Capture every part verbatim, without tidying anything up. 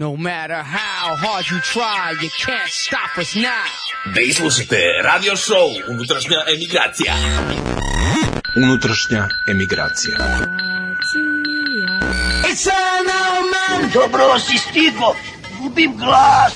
No matter how hard you try, you can't stop us now. Vi slušate radio show Unutrašnja emigracija. Unutrašnja emigracija. It's an old man. Dobro si stigo, gubim glas.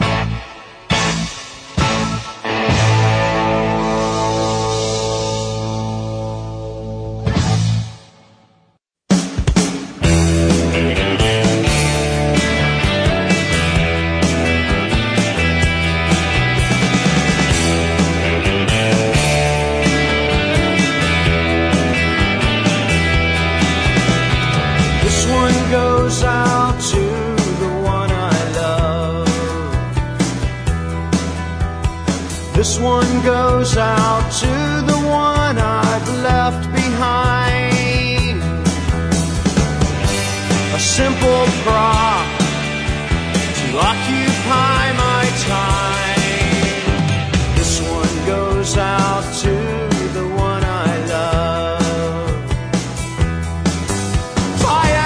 This one goes out to the one I've left behind. A simple prop to occupy my time. This one goes out to the one I love. Fire!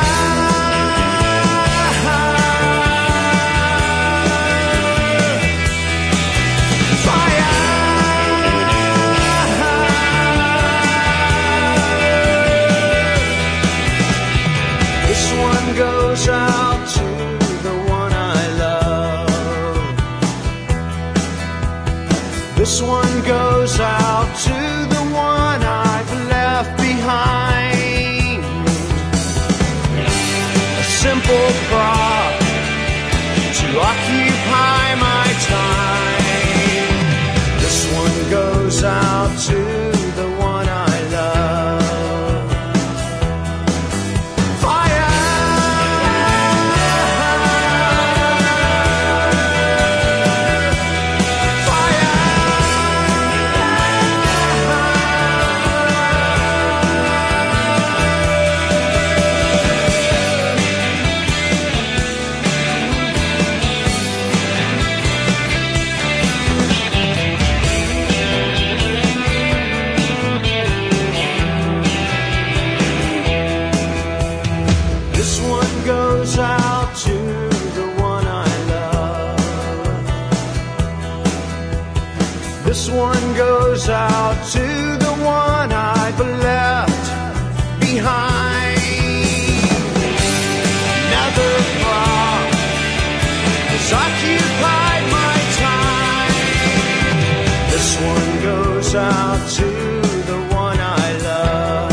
Goes out to the one I love. This one goes out to the one I've left behind. A simple prop to occupy my time. This one goes out to the one I love. This one goes out to the one I've left behind. Another prop has occupied my time. This one goes out to the one I love.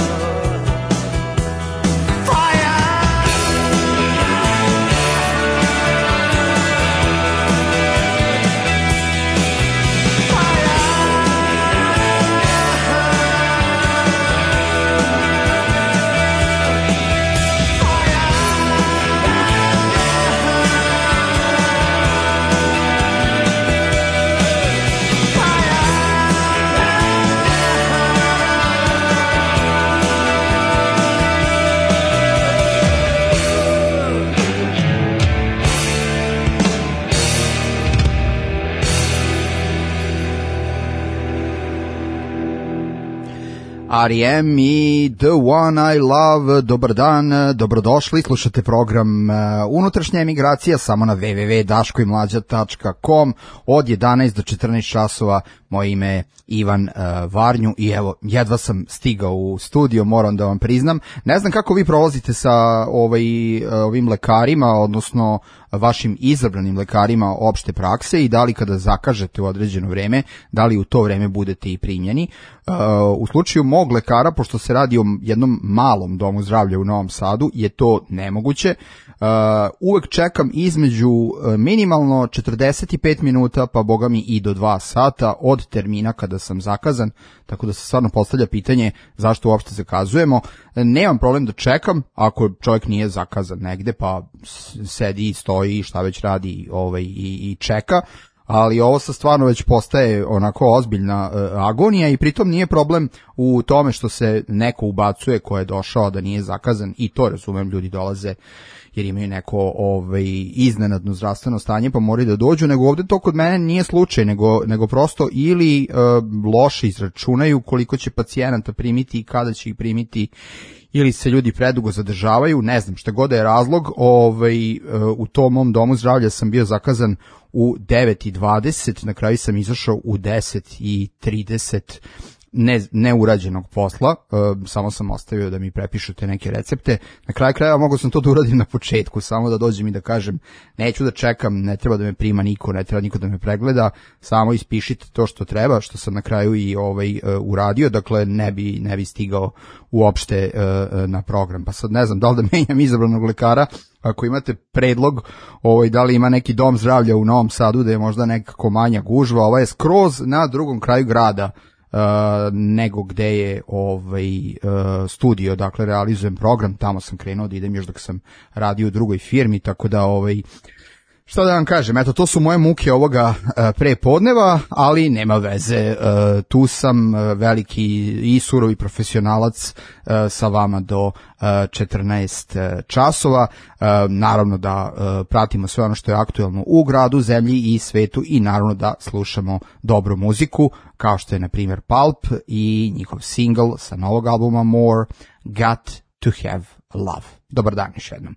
R E M i The One I Love. Dobar dan, dobrodošli, slušate program uh, Unutrašnja emigracija samo na w w w tačka daško i mlađa tačka com od jedanaest do četrnaest časova. Moje ime je Ivan uh, Varnju i evo, jedva sam stigao u studio, moram da vam priznam. Ne znam kako vi prolazite sa ovaj, uh, ovim lekarima, odnosno vašim izabranim lekarima opšte prakse i da li kada zakažete u određeno vreme, da li u to vreme budete i primljeni. Uh, u slučaju mog lekara, pošto se radi o jednom malom domu zdravlja u Novom Sadu, je to nemoguće. Uh, uvek čekam između uh, minimalno četrdeset pet minuta, pa boga mi i do dva sata od termina kada sam zakazan, tako da se stvarno postavlja pitanje zašto uopšte zakazujemo. Nemam problem da čekam ako čovjek nije zakazan negde, pa sedi, stoji, šta već radi ovaj, i, i čeka, ali ovo sa stvarno već postaje onako ozbiljna uh, agonija i pritom nije problem u tome što se neko ubacuje ko je došao da nije zakazan, i to razumem, ljudi dolaze jer imaju neko ovaj, iznenadno zdravstveno stanje pa moraju da dođu, nego ovde to kod mene nije slučaj, nego, nego prosto ili uh, loše izračunaju koliko će pacijenata primiti i kada će ih primiti, ili se ljudi predugo zadržavaju, ne znam šta god je razlog. Ovaj, u tom mom domu zdravlja sam bio zakazan u devet i dvadeset, na kraju sam izašao u deset i trideset ne, neurađenog posla, e, samo sam ostavio da mi prepišete neke recepte. Na kraju krajeva mogao sam to da uradim na početku, samo da dođem i da kažem neću da čekam, ne treba da me prima niko, ne treba niko da me pregleda, samo ispišite to što treba, što sam na kraju i ovaj e, uradio, dakle ne bi, ne bi stigao uopšte e, na program. Pa sad ne znam da li da menjam izabranog lekara. Ako imate predlog, ovaj, da li ima neki dom zdravlja u Novom Sadu da je možda nekako manja gužva, ova je skroz na drugom kraju grada uh, nego gde je ovaj, uh, studio, dakle realizujem program, tamo sam krenuo da idem još dok sam radio u drugoj firmi, tako da ovaj, šta da vam kažem, eto to su moje muke ovoga uh, prepodneva, ali nema veze, uh, tu sam uh, veliki i surovi profesionalac uh, sa vama do uh, četrnaest časova, uh, naravno da uh, pratimo sve ono što je aktuelno u gradu, zemlji i svetu i naravno da slušamo dobru muziku, kao što je na primjer Pulp i njihov single sa novog albuma More, Got to Have Love. Dobar dan još jednom.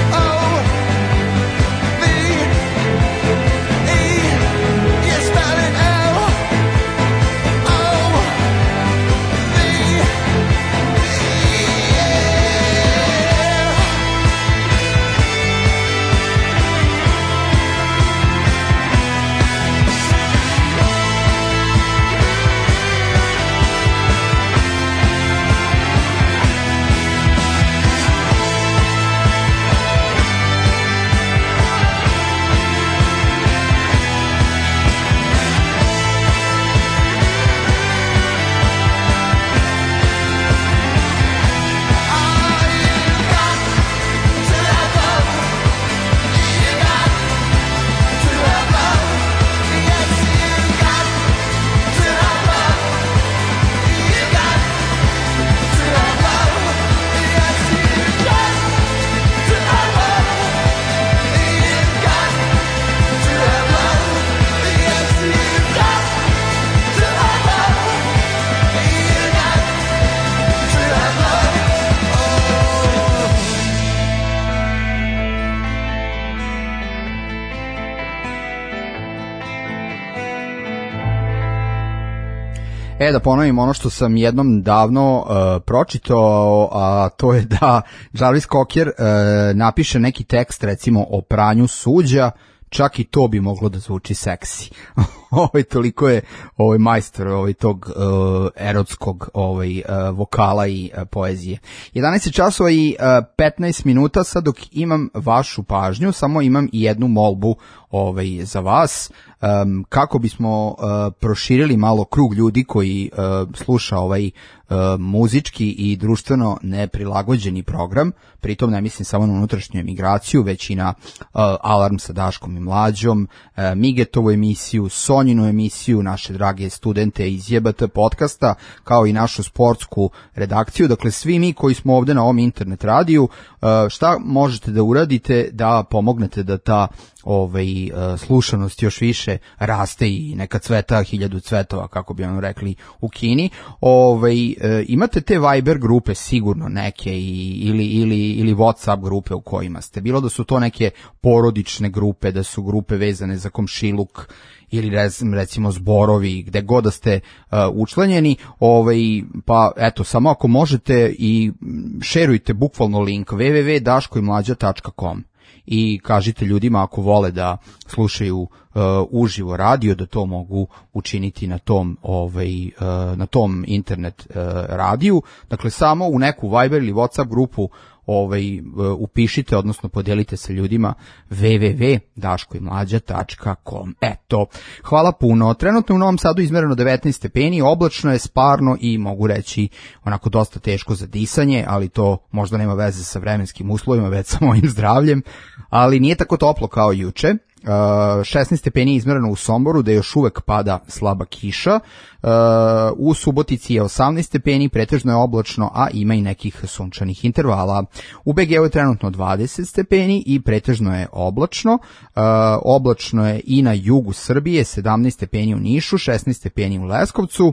Spell it E, da ponovim ono što sam jednom davno uh, pročitao, a to je da Jarvis Cocker uh, napiše neki tekst recimo o pranju suđa, čak i to bi moglo da zvuči seksi. Ovaj toliko je ovaj majstor ovaj tog uh, erotskog ovaj uh, vokala i uh, poezije. jedanaest časova i uh, petnaest minuta, sad dok imam vašu pažnju, samo imam i jednu molbu ovaj za vas, um, kako bismo uh, proširili malo krug ljudi koji uh, sluša ovaj uh, muzički i društveno neprilagođeni program, pritom ne mislim samo na unutrašnju emigraciju, već i na uh, Alarm sa Daškom i Mlađom, uh, Migetovu emisiju, Sonjinu emisiju, naše drage studente iz J B T podcasta, kao i našu sportsku redakciju. Dakle, svi mi koji smo ovde na ovom internet radiju, uh, šta možete da uradite da pomognete da ta ovaj slušanost još više raste i neka cveta hiljadu cvetova, kako bi ono rekli u Kini. Ovaj imate te Viber grupe sigurno neke i, ili ili ili WhatsApp grupe u kojima ste, bilo da su to neke porodične grupe, da su grupe vezane za komšiluk ili recimo zborovi, gde god da ste uh, učlanjeni, ovaj, pa eto, samo ako možete i šerujte bukvalno link w w w tačka daško i mlađa tačka com i kažite ljudima ako vole da slušaju uh, uživo radio, da to mogu učiniti na tom ovaj uh, na tom internet uh, radiju. Dakle, samo u neku Viber ili WhatsApp grupu ovaj uh, upišite, odnosno podelite sa ljudima w w w tačka daško i mlađa tačka com. Eto, hvala puno. Trenutno u Novom Sadu izmereno devetnaest stepeni, oblačno je, sparno i mogu reći onako dosta teško za disanje, ali to možda nema veze sa vremenskim uslovima, već sa mojim zdravljem, ali nije tako toplo kao juče. Uh, šesnaest stepeni izmereno u Somboru, da još uvek pada slaba kiša. Uh, u Subotici je osamnaest stepeni, pretežno je oblačno, a ima i nekih sunčanih intervala. U B G-u je trenutno dvadeset stepeni i pretežno je oblačno. Uh, oblačno je i na jugu Srbije, sedamnaest stepeni u Nišu, šesnaest stepeni u Leskovcu.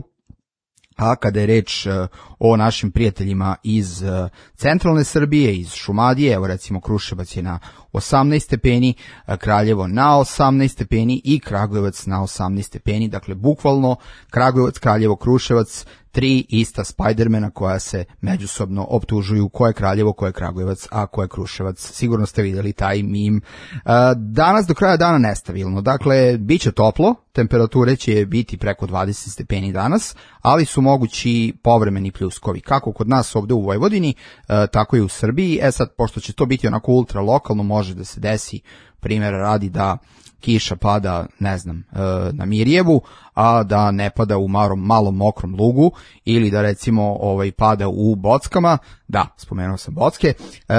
A kada je reč uh, o našim prijateljima iz uh, centralne Srbije, iz Šumadije, evo recimo Kruševac je na osamnaest stepeni, uh, Kraljevo na osamnaest stepeni i Kragujevac na osamnaest stepeni, dakle bukvalno Kragujevac, Kraljevo, Kruševac, tri ista Spidermana koja se međusobno optužuju ko je Kraljevo, ko je Kragujevac, a ko je Kruševac. Sigurno ste vidjeli taj mim. Danas do kraja dana nestabilno, dakle bit će toplo, temperature će biti preko dvadeset stepeni danas, ali su mogući povremeni pljuskovi, kako kod nas ovde u Vojvodini, tako i u Srbiji. E sad, pošto će to biti onako ultra lokalno, može da se desi, primjera radi, da kiša pada, ne znam, na Mirjevu, a da ne pada u malom, malom mokrom lugu, ili da recimo ovaj pada u Bockama, da, spomenuo sam Bocke,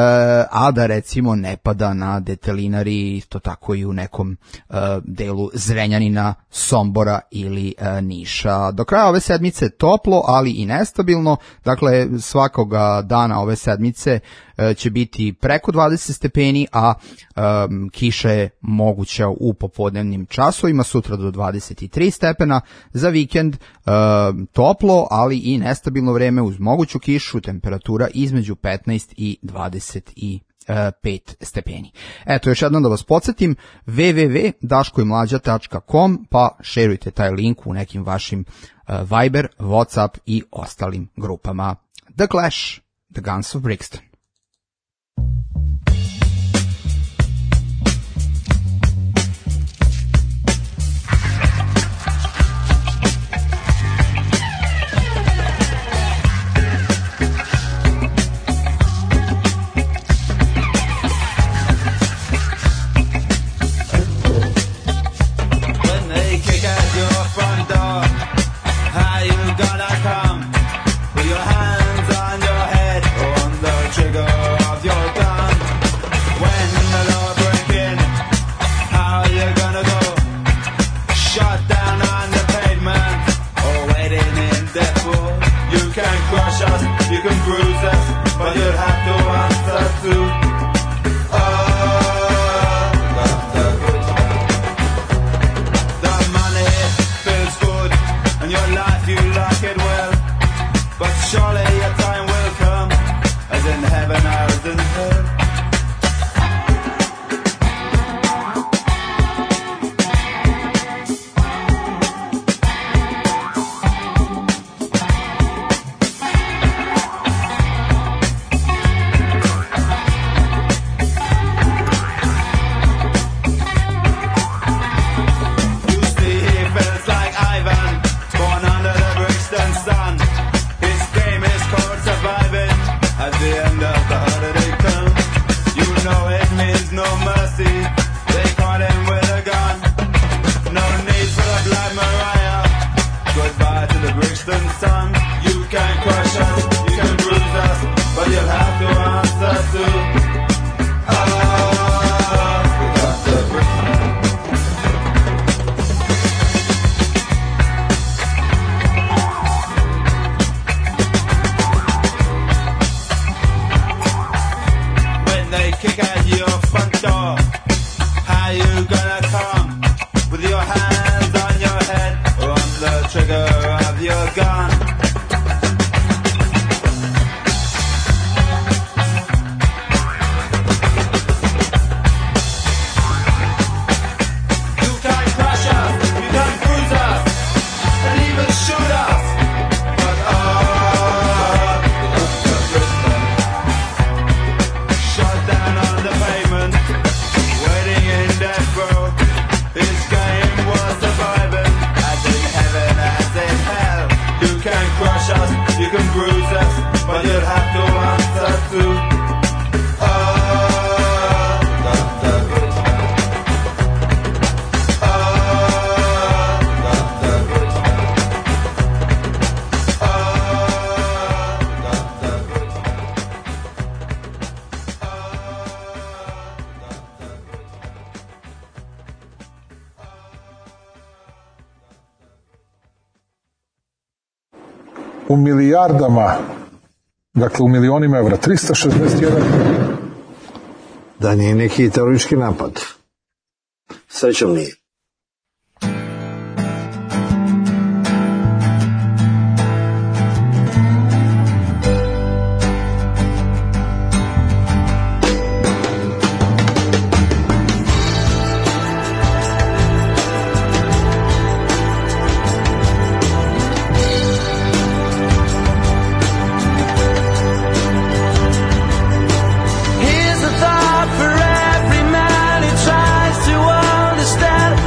a da recimo ne pada na Detelinari, isto tako i u nekom delu Zrenjanina, Sombora ili Niša. Do kraja ove sedmice toplo, ali i nestabilno, dakle svakoga dana ove sedmice će biti preko dvadeset stepeni, a um, kiša je moguća u popodnevnim časovima, sutra do dvadeset tri stepena, za vikend um, toplo, ali i nestabilno vreme uz moguću kišu, temperatura između petnaest i dvadeset pet stepeni. Eto, još jednom da vas podsjetim, w w w tačka daško i mlađa tačka com, pa šerujte taj link u nekim vašim uh, Viber, WhatsApp i ostalim grupama. The Clash, The Guns of Brixton. to the Brixton sun. You can crush us, you can bruise us, but you'll have to answer to ah, without the Brixton. When they kick at your front door, how you gonna come? With your hands on your head or on the trigger of your gun? You can crush us, you can bruise us, and even shoot us, but oh, the Brixton. Shot down on the pavement, waiting in death row. This game was surviving, as in heaven, as in hell. You can crush us, you can bruise us, but you'll have to answer to oh, Doctor Brixton. Oh, Doctor Brixton. Oh, Doctor Brixton. U milijardama, dakle u milionima evra, trista šezdeset jedan. Da nije neki teroristički napad. Srećom nije. Here's a thought for every man who tries to understand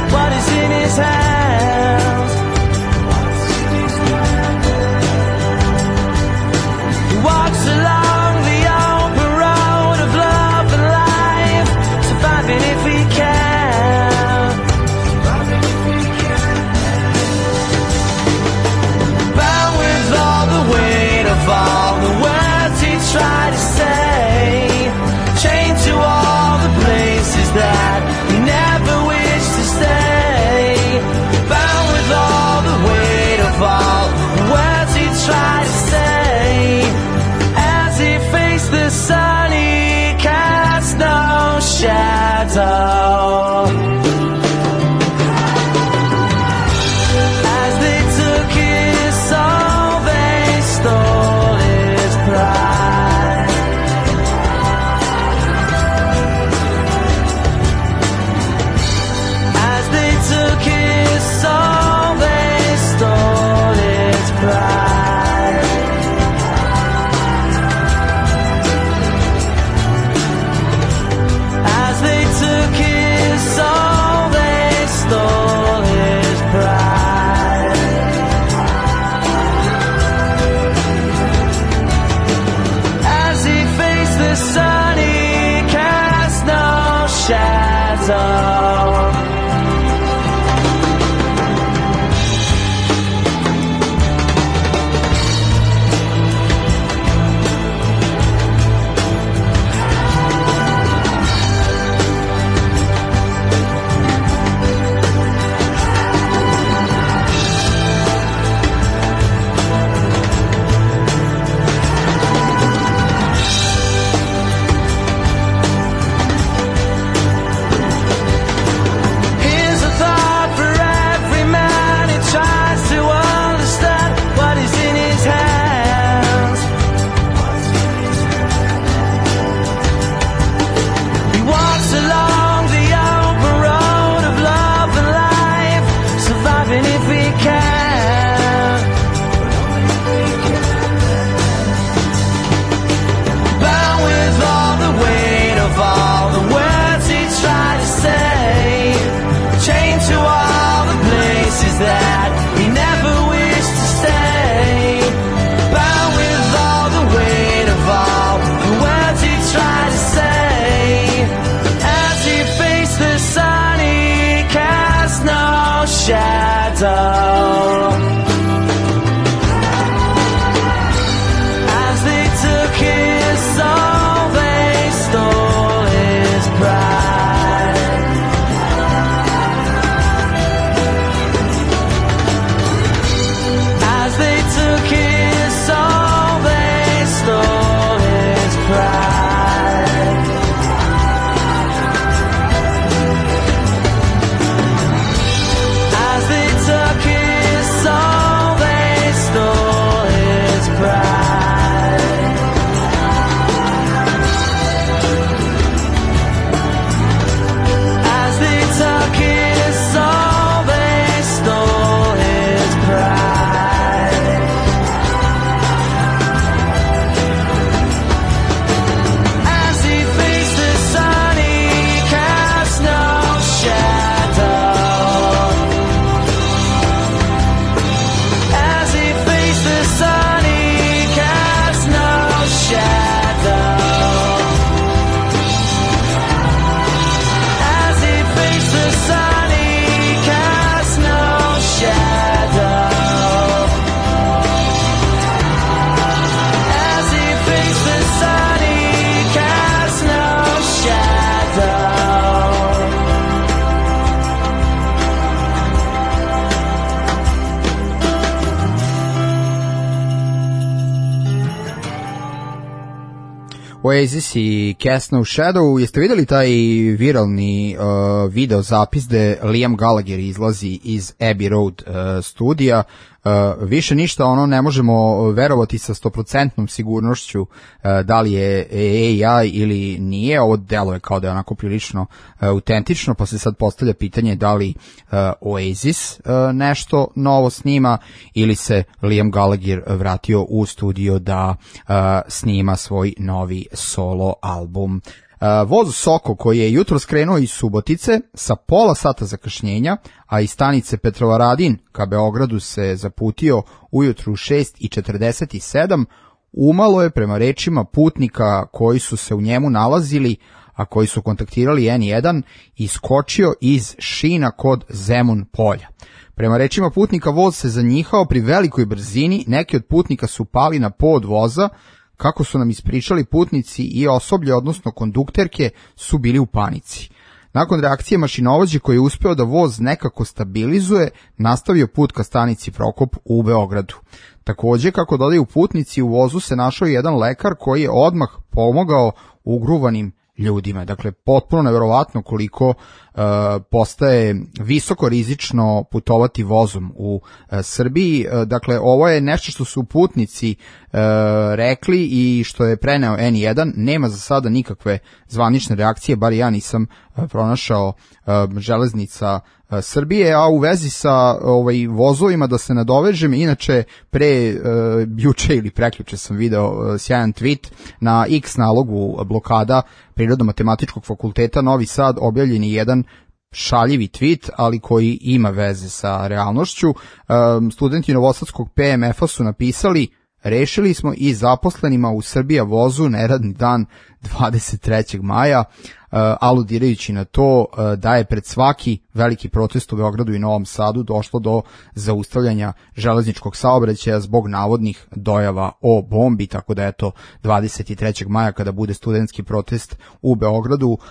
Oasis i Cast No Shadow. Jeste videli taj viralni uh, video zapis gde Liam Gallagher izlazi iz Abbey Road uh, studija? Uh, više ništa, ono, ne možemo verovati sa stoprocentnom sigurnošću uh, da li je A I ili nije. Ovo delo je kao da je onako prilično uh, autentično, pa se sad postavlja pitanje da li uh, Oasis uh, nešto novo snima ili se Liam Gallagher vratio u studio da uh, snima svoj novi solo album. Uh, voz Soko koji je jutro skrenuo iz Subotice sa pola sata zakašnjenja, a iz stanice Petrovaradin ka Beogradu se zaputio ujutru u šest i četrdeset sedam, umalo je prema rečima putnika koji su se u njemu nalazili, a koji su kontaktirali en jedan, iskočio iz šina kod Zemun polja. Prema rečima putnika voz se zanjihao pri velikoj brzini, neki od putnika su pali na pod voza. Kako su nam ispričali putnici i osoblje, odnosno kondukterke, su bili u panici. Nakon reakcije mašinovođe koji je uspeo da voz nekako stabilizuje, nastavio put ka stanici Prokop u Beogradu. Takođe, kako dodaju putnici, u vozu se našao jedan lekar koji je odmah pomogao ugruvanim ljudima. Dakle, potpuno neverovatno koliko uh, postaje visoko rizično putovati vozom u uh, Srbiji. Uh, dakle, ovo je nešto što su putnici uh, rekli i što je preneo en jedan. Nema za sada nikakve zvanične reakcije, bar ja nisam uh, pronašao uh, železnica uh, Srbije, a u vezi sa ovaj, vozovima da se nadovežem, inače pre uh, juče ili preključe sam video uh, sjajan tweet na X nalogu blokada Prirodno-matematičkog fakulteta Novi Sad, objavljen je jedan šaljivi tweet, ali koji ima veze sa realnošću. Um, studenti Novosadskog P M F-a su napisali: rešili smo i zaposlenima u Srbija vozu neradni dan dvadeset trećeg maja, uh, aludirajući na to uh, da je pred svaki veliki protest u Beogradu i Novom Sadu došlo do zaustavljanja železničkog saobraćaja zbog navodnih dojava o bombi, tako da eto dvadeset trećeg maja kada bude studentski protest u Beogradu, uh,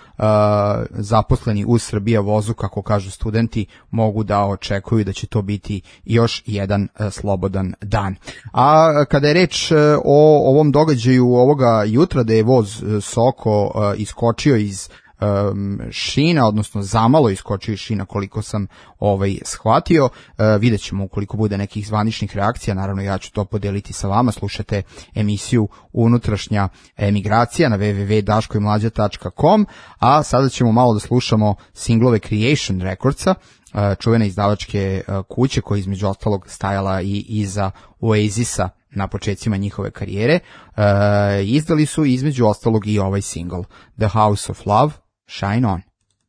zaposleni u Srbija vozu, kako kažu studenti, mogu da očekuju da će to biti još jedan uh, slobodan dan. A kada je reč uh, o ovom događaju ovoga jutra da je voz uh, Soko uh, iskočio iz um, šina, odnosno zamalo iskočio iz šina, koliko sam ovaj shvatio. Uh, vidjet ćemo ukoliko bude nekih zvaničnih reakcija, naravno ja ću to podeliti sa vama. Slušate emisiju Unutrašnja emigracija na w w w tačka daško i mlađa tačka com, a sada ćemo malo da slušamo singlove Creation Recordsa, uh, čuvene izdavačke uh, kuće koja između ostalog stajala i iza Oasisa na početcima njihove karijere. Uh, izdali su između ostalog i ovaj single The House of Love, Shine On.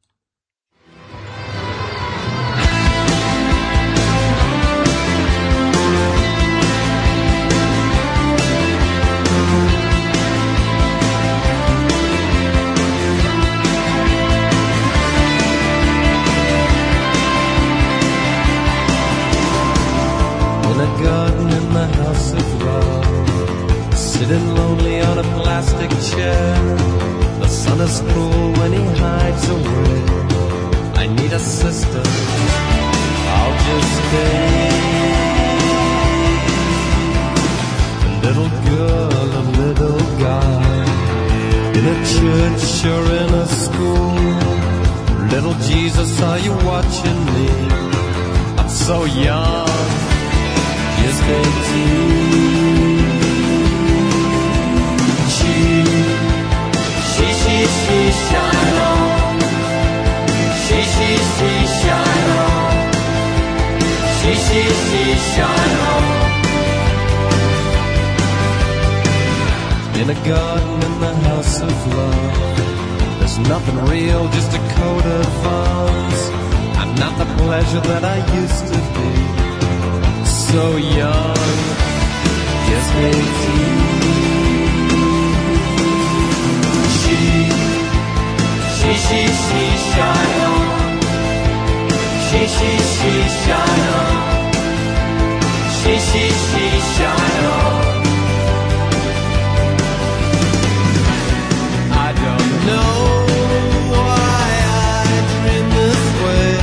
In a garden in the house of love, sitting lonely on a plastic chair. The sun is cruel when he hides away. I need a sister, I'll just stay. A little girl, a little guy, in a church or in a school. Little Jesus, are you watching me? I'm so young, just eighteen. She, she, she, she, shine on. She, she, she, shine on. She, she, she, shine on. In a garden in the house of love, there's nothing real, just a coat of arms. I'm not the pleasure that I used to be. So young, just eighteen. She, she, she, she, shine on. She, she, she, shine on. She, she, she, shine on. I don't know why I dream this way.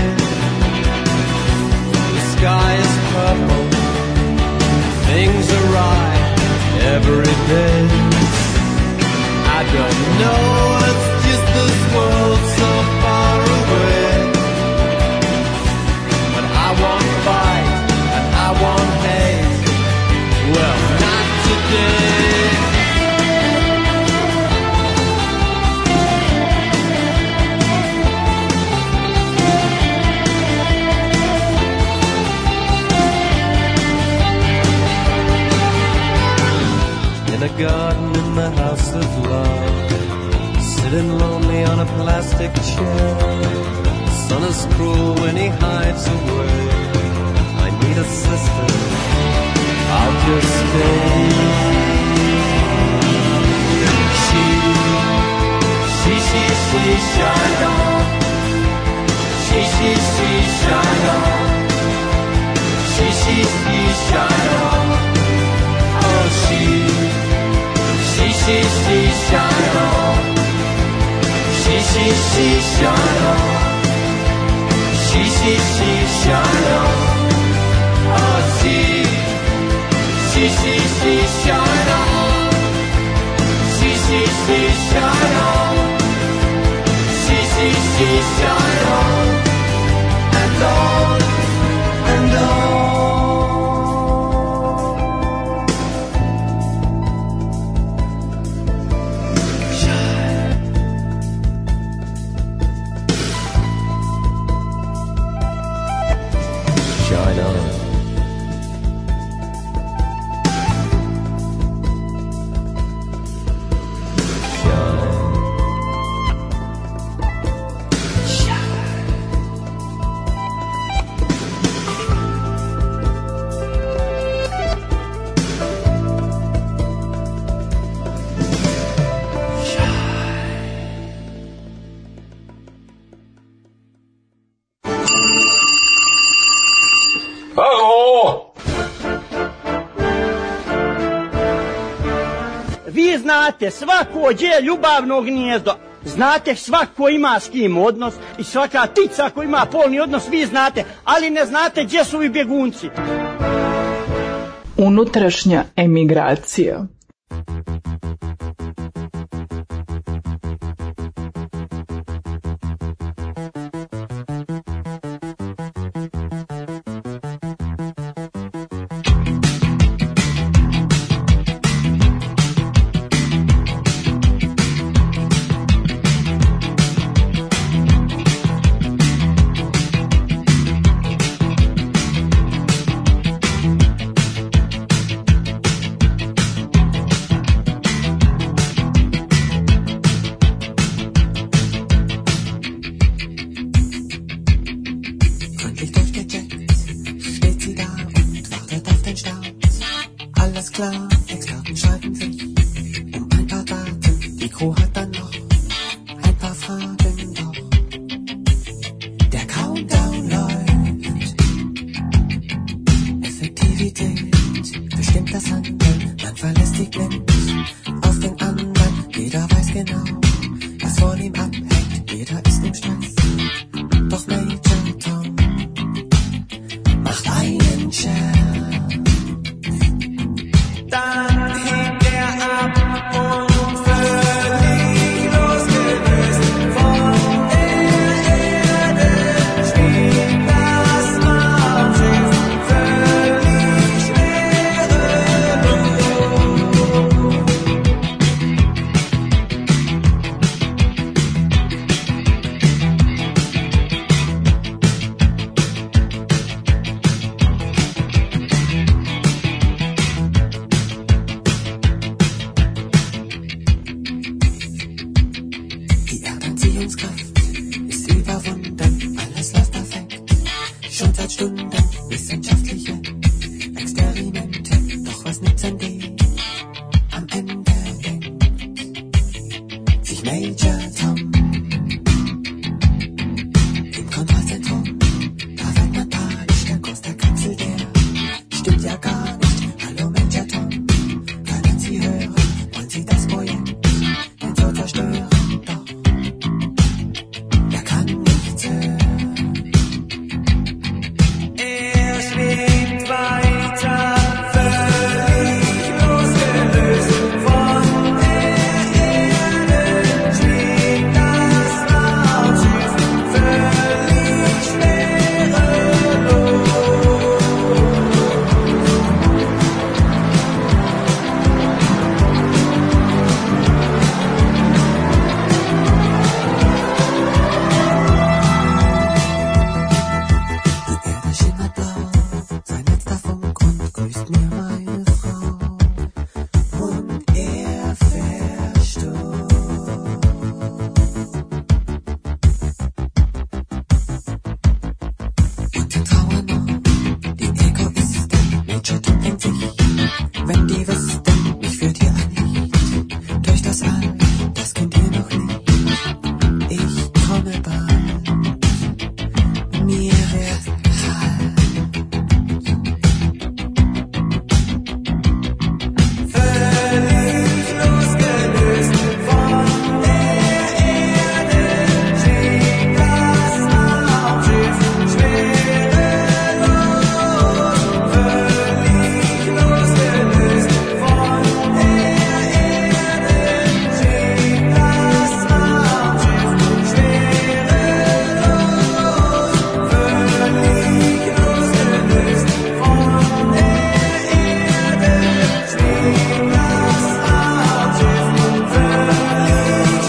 The sky is purple, things are right every day. I I don't know, it's just this world so far away. But I won't fight and I won't hate. Well, not today. In a garden in the house of love, sitting lonely on a plastic chair. The sun is cruel when he hides away. I need a sister, I'll just stay. She, she, she, she, shine on. She, she, she, shine on. She, she, she, shine on. Oh, she, she, she, she, shine on. She, she, she, shine on. She, she, she, shine on. Oh, she, she, she, she, shine on. She, she, she, shine on. She, she, she, shine on. And on, and on. Shine on. Vi znate, svako đe ljubavno gnijezdo, znate svako ima s kim odnos i svaka ptica ko ima polni odnos, vi znate, ali ne znate gdje su i bjegunci. Unutrašnja emigracija. Wenn die wüssten, ich führt hier ein Licht durch das All, das kennt ihr noch nicht. Ich komme bald, mir wird kalt. Völlig losgelöst von der Erde schwebt das Raumschiff schwerelos. Völlig losgelöst von der Erde schwebt das Raumschiff schwerelos. Völlig losgelöst von der Erde schwebt das Raumschiff völlig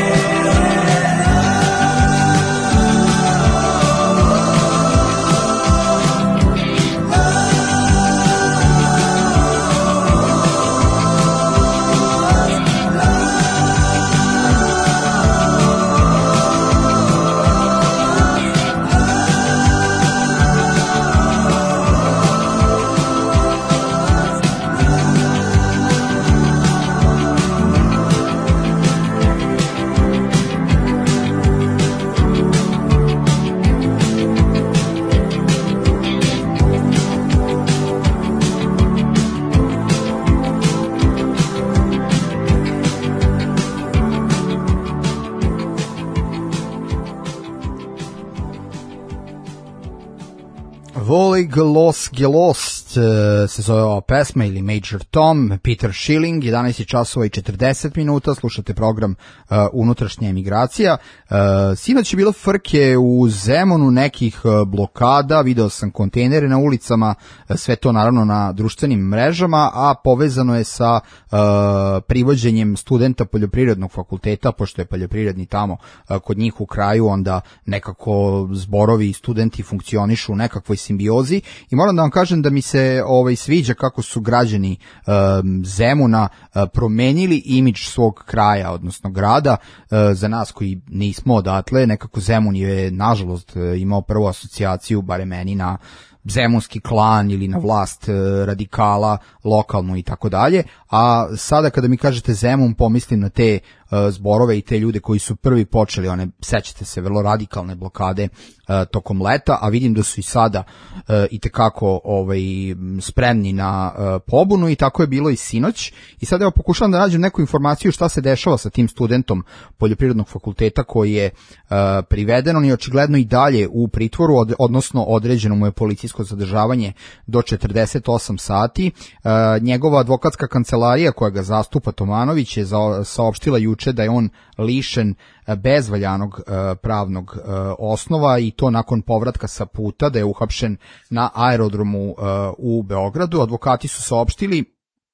Volig Los Gelost uh, se zove ova pesma ili Major Tom, Peter Schilling, jedanaest časova i četrdeset minuta, slušate program uh, Unutrašnja emigracija. Uh, sinoć je bilo frke u Zemunu, nekih uh, blokada, video sam kontejnere na ulicama, uh, sve to naravno na društvenim mrežama, a povezano je sa uh, privođenjem studenta poljoprivrednog fakulteta, pošto je poljoprivredni tamo uh, kod njih u kraju, onda nekako zborovi i studenti funkcionišu u nekakvoj simbiozi i moram da vam kažem da mi se ovaj sviđa kako su građani um, Zemuna uh, promenili imidž svog kraja, odnosno grada. Uh, za nas koji nismo odatle, nekako Zemun je nažalost uh, imao prvu asocijaciju, bare meni, na zemunski klan ili na vlast uh, radikala, lokalnu i tako dalje, a sada kada mi kažete Zemun, pomislim na te uh, zborove i te ljude koji su prvi počeli, one, sećate se, vrlo radikalne blokade uh, tokom leta, a vidim da su i sada uh, itekako ovaj, spremni na uh, pobunu i tako je bilo i sinoć. I sad evo pokušavam da nađem neku informaciju šta se dešava sa tim studentom poljoprivrednog fakulteta koji je uh, priveden. On je očigledno i dalje u pritvoru, od, odnosno određeno mu je policijsko zadržavanje do četrdeset osam sati. Uh, njegova advokatska kancelarija koja ga zastupa, Tomanović, je za, saopštila juče da je on lišen bez valjanog uh, pravnog uh, osnova i to nakon povratka sa puta, da je uhapšen na aerodromu uh, u Beogradu. Advokati su saopštili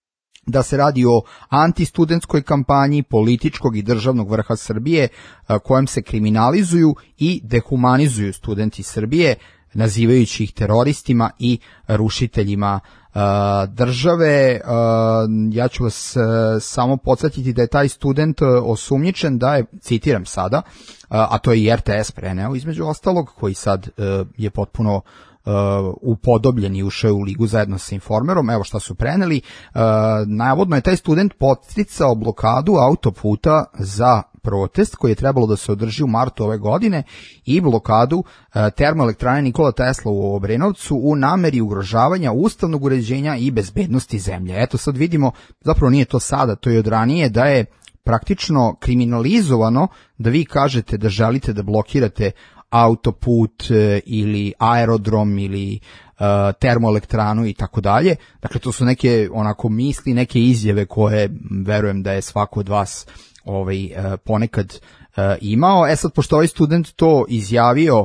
da se radi o antistudentskoj kampanji političkog i državnog vrha Srbije uh, kojem se kriminalizuju i dehumanizuju studenti Srbije, nazivajući ih teroristima i rušiteljima uh, države. Uh, ja ću vas uh, samo podsjetiti da je taj student uh, osumnjičen da je, citiram sada, uh, a to je i R T S preneo između ostalog, koji sad uh, je potpuno uh, upodobljen i ušao u ligu zajedno sa Informerom. Evo šta su preneli. Uh, navodno je taj student podsticao blokadu autoputa za protest koji je trebalo da se održi u martu ove godine i blokadu uh, termoelektrane Nikola Tesla u Obrenovcu u nameri ugrožavanja ustavnog uređenja i bezbednosti zemlje. Eto sad vidimo, zapravo nije to sada, to je od ranije, da je praktično kriminalizovano da vi kažete da želite da blokirate autoput uh, ili aerodrom ili uh, termoelektranu i tako dalje. Dakle, to su neke onako misli, neke izjave koje verujem da je svako od vas ovaj uh, ponekad uh, imao. E sad, pošto ovaj student to izjavio, uh,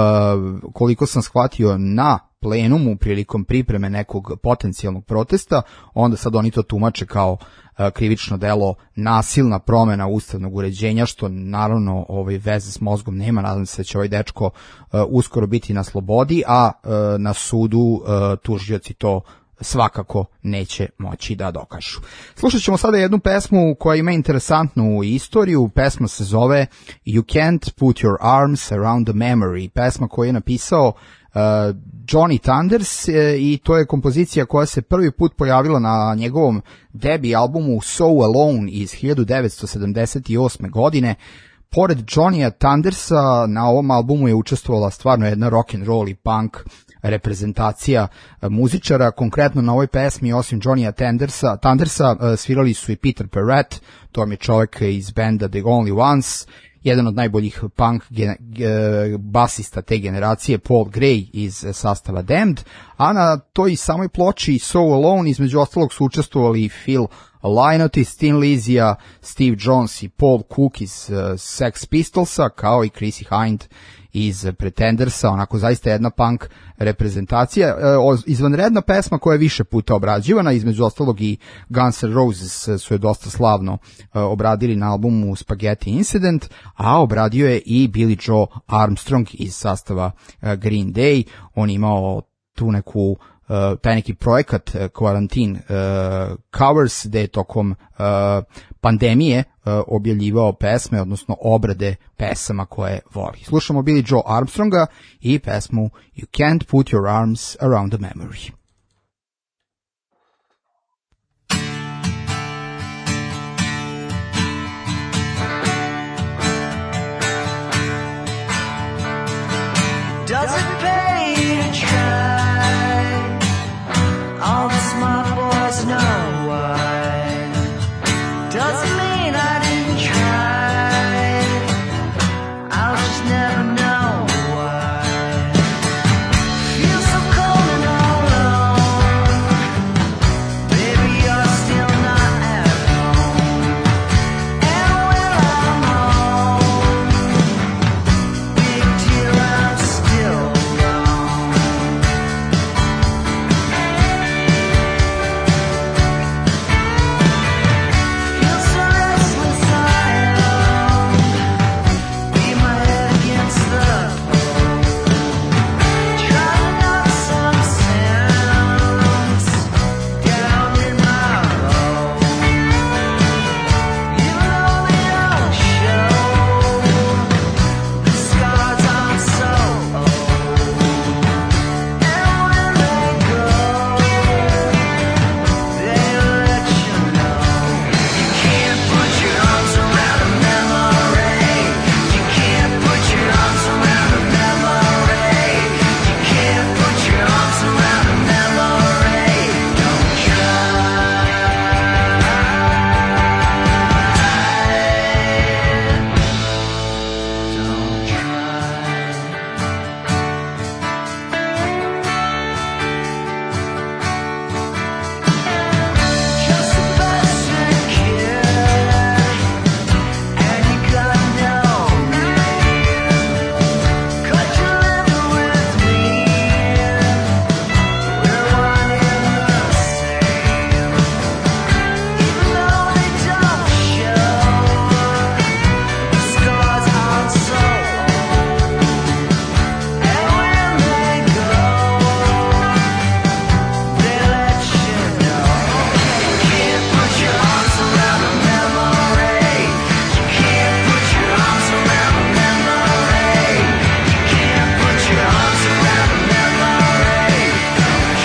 koliko sam shvatio, na plenumu prilikom pripreme nekog potencijalnog protesta, onda sad oni to tumače kao uh, krivično delo nasilna promena ustavnog uređenja, što naravno ovaj veze s mozgom nema. Nadam se da će ovaj dečko uh, uskoro biti na slobodi, a uh, na sudu uh, tužioci to svakako neće moći da dokažu. Slušat ćemo sada jednu pesmu koja ima interesantnu istoriju. Pesma se zove You Can't Put Your Arms Around the Memory. Pesma koju je napisao Johnny Thunders, i to je kompozicija koja se prvi put pojavila na njegovom debi albumu So Alone iz hiljadu devetsto sedamdeset osme godine. Pored Johnnya Thundersa na ovom albumu je učestvovala stvarno jedna rock and roll i punk reprezentacija muzičara. Konkretno na ovoj pesmi osim Johnnya Thundersa, Thundersa svirali su i Peter Perrett, to je čovjek iz benda The Only Ones, jedan od najboljih punk gen, basista te generacije, Paul Gray iz sastava Damned, a na toj samoj ploči So Alone između ostalog su učestvovali i Phil Lynott iz Thin Lizzy-a, Steve Jones i Paul Cook iz uh, Sex Pistolsa, kao i Chrissie Hynde iz Pretendersa, onako zaista jedna punk reprezentacija. E, izvanredna pesma koja je više puta obrađivana, između ostalog i Guns N' Roses su je dosta slavno e, obradili na albumu Spaghetti Incident, a obradio je i Billy Joe Armstrong iz sastava e, Green Day. On imao tu neku Uh, taj neki projekat uh, Quarantine uh, Covers, gde je tokom uh, pandemije uh, objavljivao pesme, odnosno obrade pesama koje voli. Slušamo Billy Joe Armstronga i pesmu You Can't Put Your Arms Around a Memory. Does it pay to try? All the smart boys know why. Doesn't mean I didn't try. I'll just never know why. Feel so cold and all alone. Baby, you're still not at home. And when I'm home, big deal, I'm still alone. Feel so restless, I long. Beat my head against the pole. Try to knock some sense down in my hole. Even though they don't show the scars, I'm so old. And when they go, they let you know. You can't put your arms around a memory. You can't put your arms around a memory. You can't put your arms around a memory. Don't try. Don't try. Just a bastard kid, and you got no name. Could you live with me? We're one and the same. Even though they don't show the scars, I'm so old. And when they go, they let you know. You can't put your arms around a memory. You can't put your arms around a memory. You can't put your arms around a memory. Don't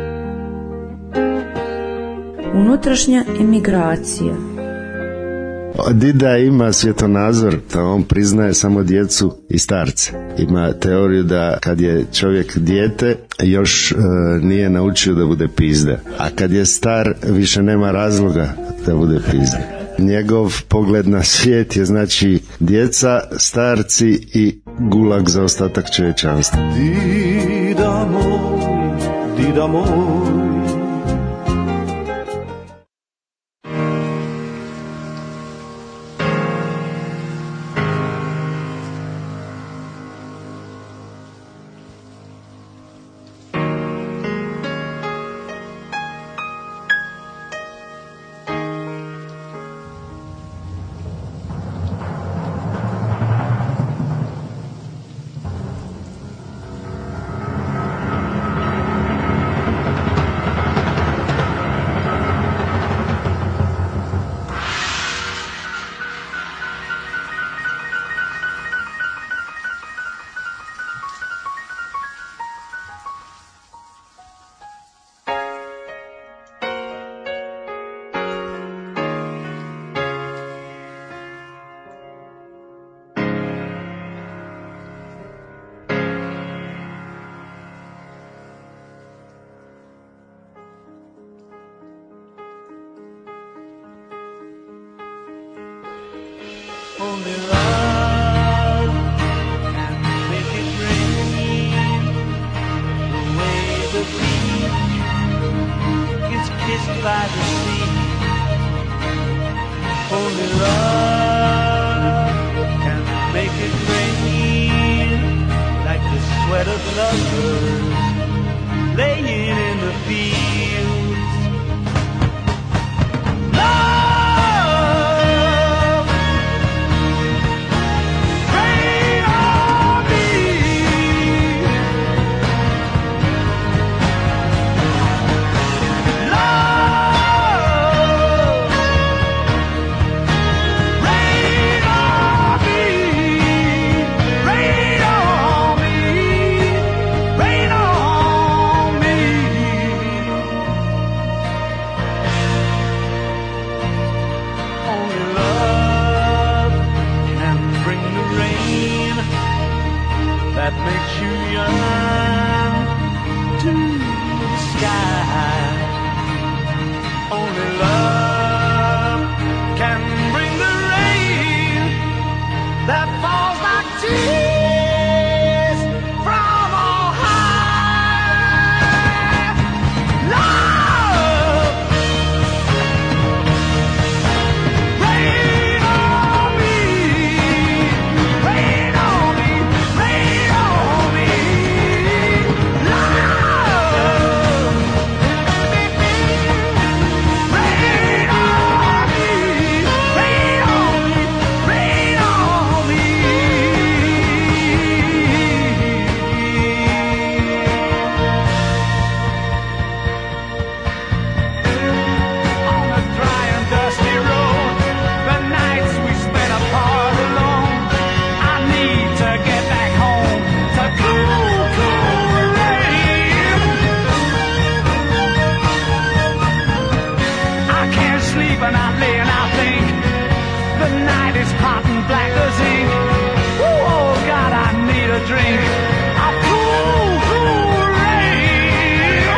Unutrašnja emigracija. Dida ima svjetonazor da on priznaje samo djecu i starce. Ima teoriju da kad je čovjek dijete još e, nije naučio da bude pizda, a kad je star više nema razloga da bude pizda. Njegov pogled na svijet je znači djeca, starci i gulag za ostatak čovječanstva. Dida moj, dida moj. Only love can make it rain. The way the beach gets kissed by the sea. Only love can make it rain. Like the sweat of lovers laying in the fields. Love. That makes you yearn to the sky. Only love can bring the rain that falls like tears from on high. Love, rain on me, rain on me, rain on me. Love, rain on me, rain on me, rain on me. On the dry and dusty road, the nights we spent apart alone. I need to get back home to cool, cool rain. I can't sleep and I lay and I think the night is hot and black as ink. Ooh, oh God, I need a drink of cool, cool rain.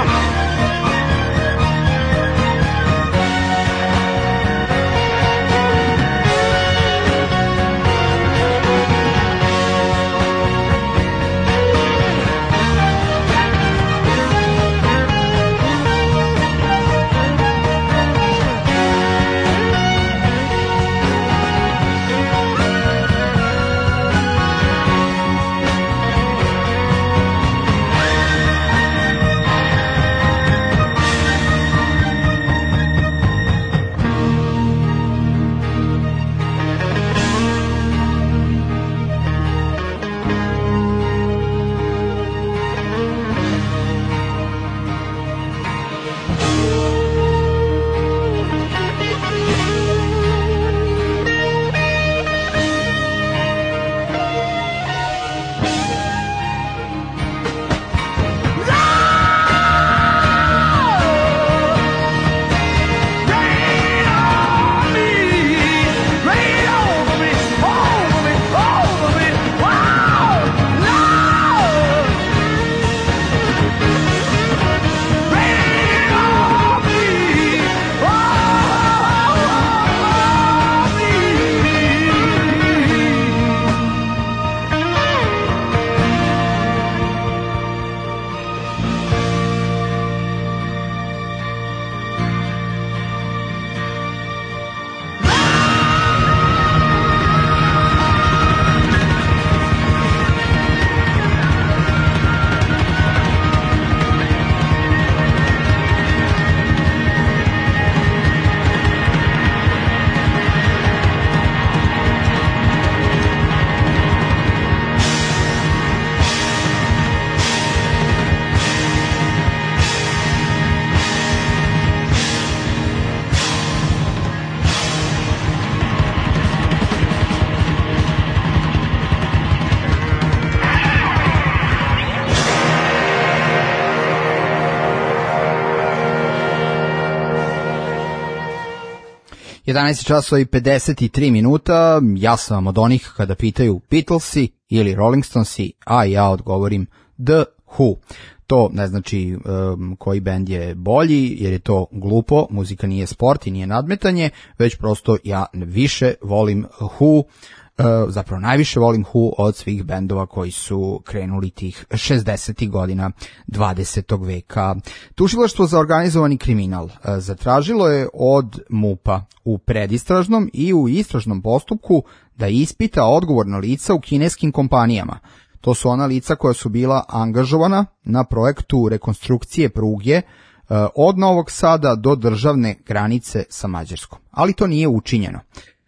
jedanaest časova i pedeset tri minuta, ja sam vam od onih kada pitaju Beatlesi ili Rolling Stonesi, a ja odgovorim The Who. To ne znači um, koji bend je bolji, jer je to glupo, muzika nije sport i nije nadmetanje, već prosto ja više volim Who, Uh, zapravo najviše volim Who od svih bendova koji su krenuli tih šezdesetih godina dvadesetog veka. Tužilaštvo za organizovani kriminal uh, zatražilo je od MUP-a u predistražnom i u istražnom postupku da ispita odgovorna lica u kineskim kompanijama. To su ona lica koja su bila angažovana na projektu rekonstrukcije pruge uh, od Novog Sada do državne granice sa Mađarskom. Ali to nije učinjeno.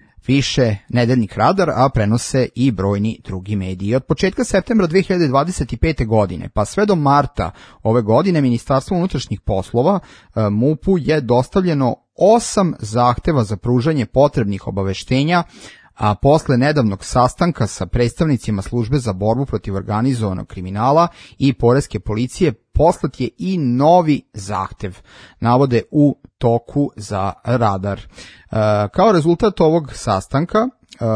Piše Nedeljnik Radar, a prenose i brojni drugi mediji. Od početka septembra dve hiljade dvadeset pete. godine, pa sve do marta ove godine, Ministarstvo unutrašnjih poslova MUP-u je dostavljeno osam zahteva za pružanje potrebnih obaveštenja, a posle nedavnog sastanka sa predstavnicima službe za borbu protiv organizovanog kriminala i poreske policije poslat je i novi zahtev, navode u toku za Radar. E, kao rezultat ovog sastanka e,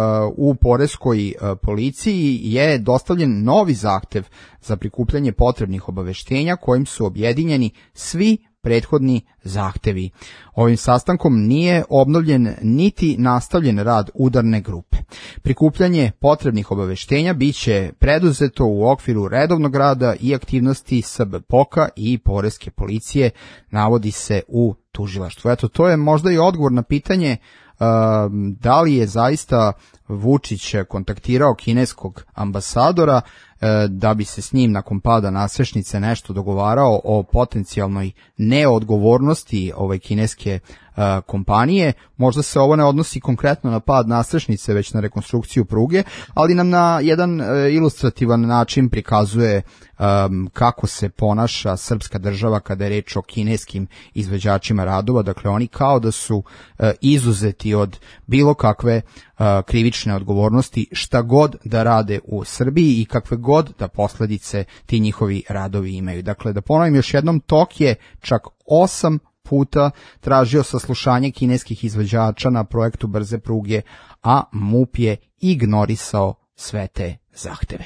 u poreskoj e, policiji je dostavljen novi zahtev za prikupljanje potrebnih obaveštenja kojim su objedinjeni svi prethodni zahtevi. Ovim sastankom nije obnovljen niti nastavljen rad udarne grupe. Prikupljanje potrebnih obaveštenja biće preduzeto u okviru redovnog rada i aktivnosti S B P O K-a i poreske policije, navodi se u tužilaštvu. Eto, to je možda i odgovor na pitanje uh, da li je zaista Vučić kontaktirao kineskog ambasadora da bi se s njim nakon pada nasrešnice nešto dogovarao o potencijalnoj neodgovornosti ove kineske uh, kompanije. Možda se ovo ne odnosi konkretno na pad nasrešnice, već na rekonstrukciju pruge, ali nam na jedan uh, ilustrativan način prikazuje um, kako se ponaša srpska država kada je reč o kineskim izvođačima radova. Dakle, oni kao da su uh, izuzeti od bilo kakve uh, krivične odgovornosti, šta god da rade u Srbiji i kakve god da posledice ti njihovi radovi imaju. Dakle, da ponovim još jednom, Tok je čak osam puta tražio saslušanje kineskih izvođača na projektu brze pruge, a MUP je ignorisao sve te zahteve.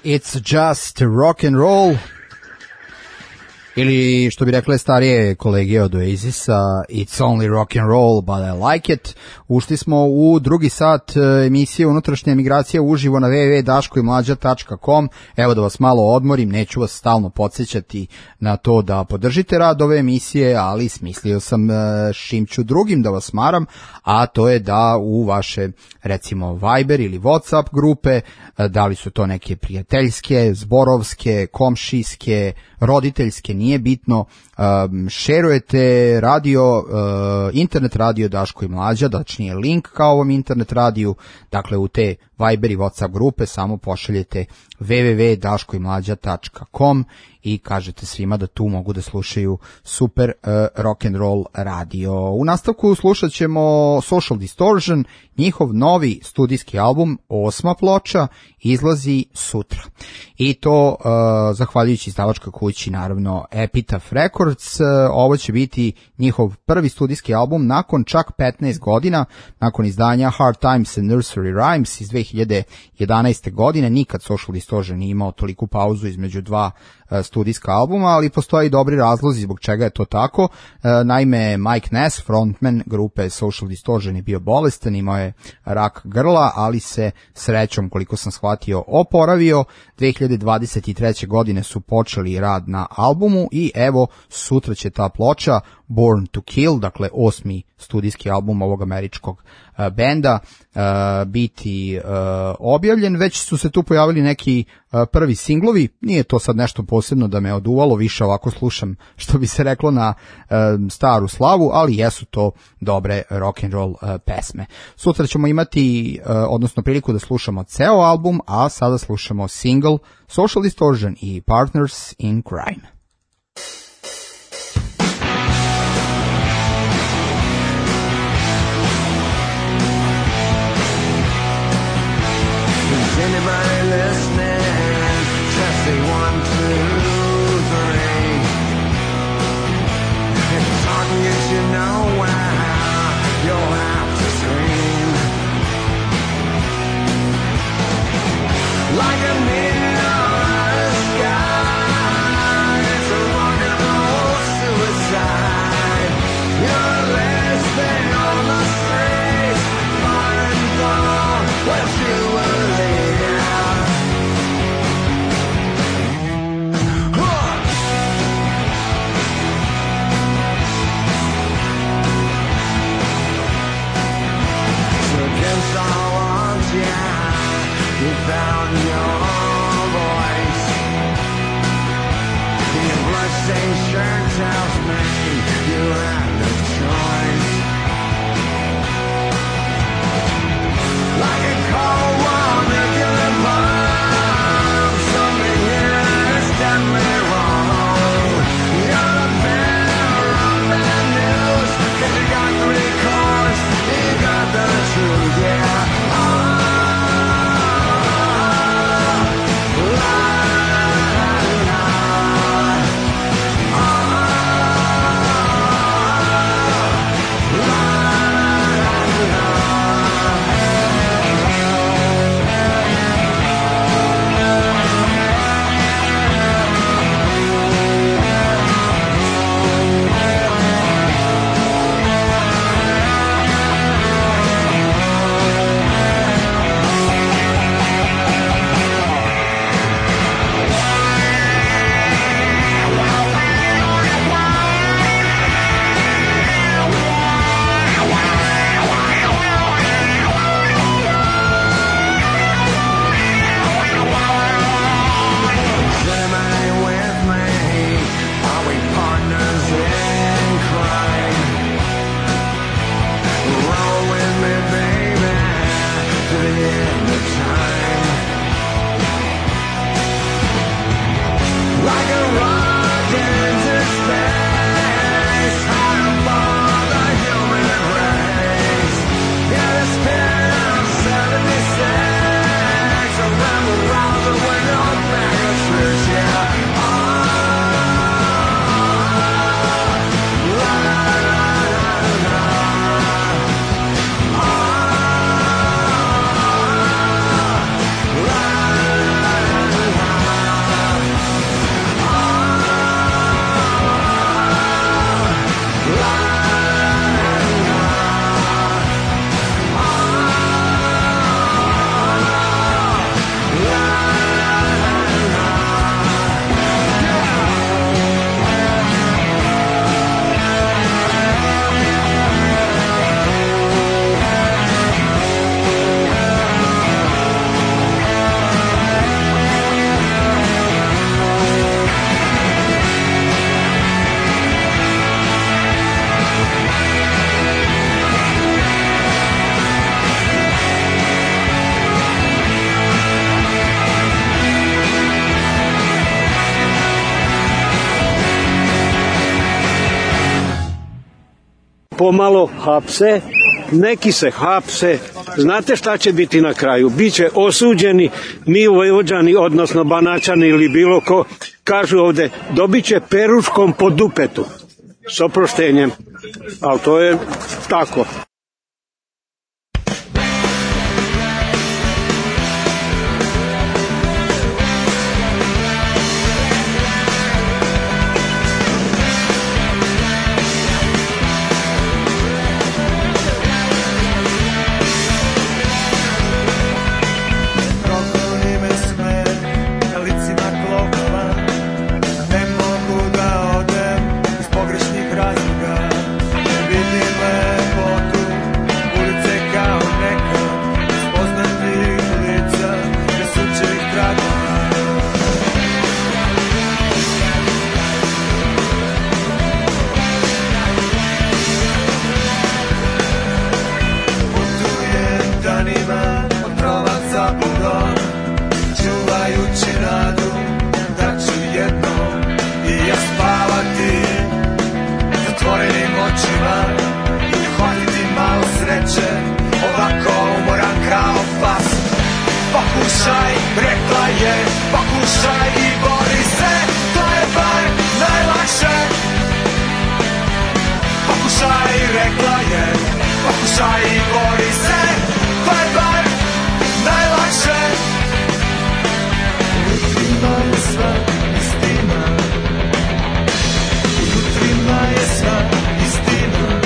It's just rock and roll. Ili što bi rekle starije kolege od Oasisa, it's only rock and roll, but I like it. Ušli smo u drugi sat emisije Unutrašnja emigracija uživo na w w w tačka daško i mlađa tačka com. Evo da vas malo odmorim, neću vas stalno podsjećati na to da podržite rad ove emisije, ali smislio sam šimću drugim da vas maram, a to je da u vaše recimo Viber ili WhatsApp grupe, da li su to neke prijateljske, zborovske, komšijske, roditeljske, nije bitno, um, šerujete radio, uh, internet radio Daško i Mlađa, dačnije link kao ovom internet radiju, dakle u te Viber i WhatsApp grupe samo pošaljete w w w tačka daško i mlađa tačka com i kažete svima da tu mogu da slušaju super uh, rock and roll radio. U nastavku slušat ćemo Social Distortion, njihov novi studijski album, osma ploča, izlazi sutra. I to uh, zahvaljujući izdavačkoj kući, naravno Epitaph Records. Uh, ovo će biti njihov prvi studijski album nakon čak petnaest godina, nakon izdanja Hard Times and Nursery Rhymes iz dve hiljade jedanaeste. godine. Nikad Social Distortion nije imao toliku pauzu između dva studijska albuma, ali postoje i dobri razlozi zbog čega je to tako. Naime, Mike Ness, frontman grupe Social Distortion, je bio bolestan, imao je rak grla, ali se srećom, koliko sam shvatio, oporavio. dve hiljade dvadeset treće. godine su počeli rad na albumu i evo sutra će ta ploča Born to Kill, dakle osmi studijski album ovog američkog uh, benda, uh, biti uh, objavljen. Već su se tu pojavili neki uh, prvi singlovi, nije to sad nešto posebno da me oduvalo, više ovako slušam što bi se reklo na uh, staru slavu, ali jesu to dobre rock and roll uh, pesme. Sutra ćemo imati, uh, odnosno priliku da slušamo ceo album, a sada slušamo single Social Distortion i Partners in Crime. Anybody listening? Testing one, two, three. If it's hard to get you nowhere, you'll have to scream. Like a midnight sky, it's a rock and roll suicide. You're the last thing on the street, fighting for what you believe. Against all odds, yeah, you found your voice. Your bloodstained shirt tells me you had no choice. Like a cold war nuclear bomb, something here is deadly wrong. You're the bearer of bad news, 'cause you got three chords, you got the truth, yeah. Oh, la, la, la. pomalo hapse, neki se hapse, znate šta će biti na kraju? Biće osuđeni, mi Vojvođani, odnosno Banaćani ili bilo ko, kažu ovde, dobit će peruškom po dupetu, s oproštenjem, ali to je tako. Pokušaj, rekla je, pokušaj i bori se, to je bar najlakše. Pokušaj, rekla je, pokušaj i bori se, to je bar najlakše. Unutrima je sva istina, unutrima je sva istina.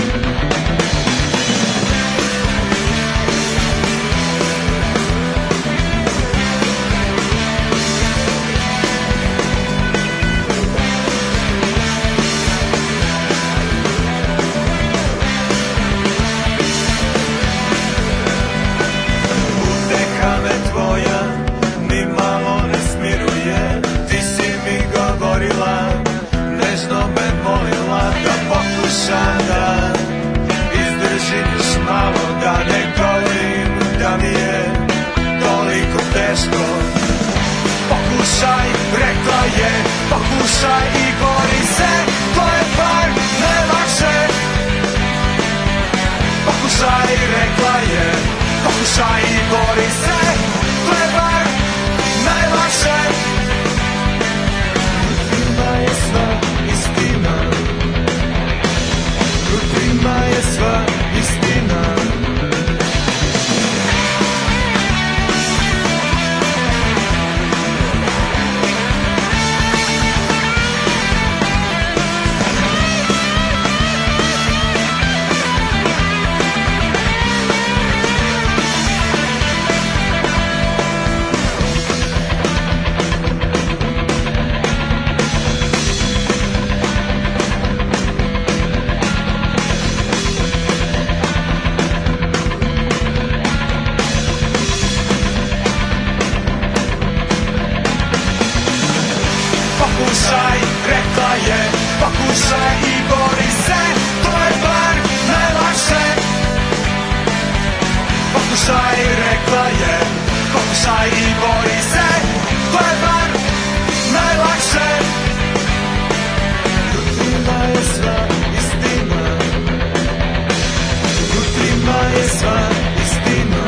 Da izdržim još malo, da ne govorim da mi je toliko teško. Pokušaj, rekla je, pokušaj i bori se, to je bar najlakše. Pokušaj, rekla je, pokušaj i bori se, to je bar najlakše. Unutrima je sva istina, unutrima je sva istina. Pokušaj, rekla je, pokušaj i bori se, to je bar najlakše. Pokušaj, rekla je, pokušaj i bori se, to je bar najlakše. Unutrima je sva istina, unutrima je sva istina.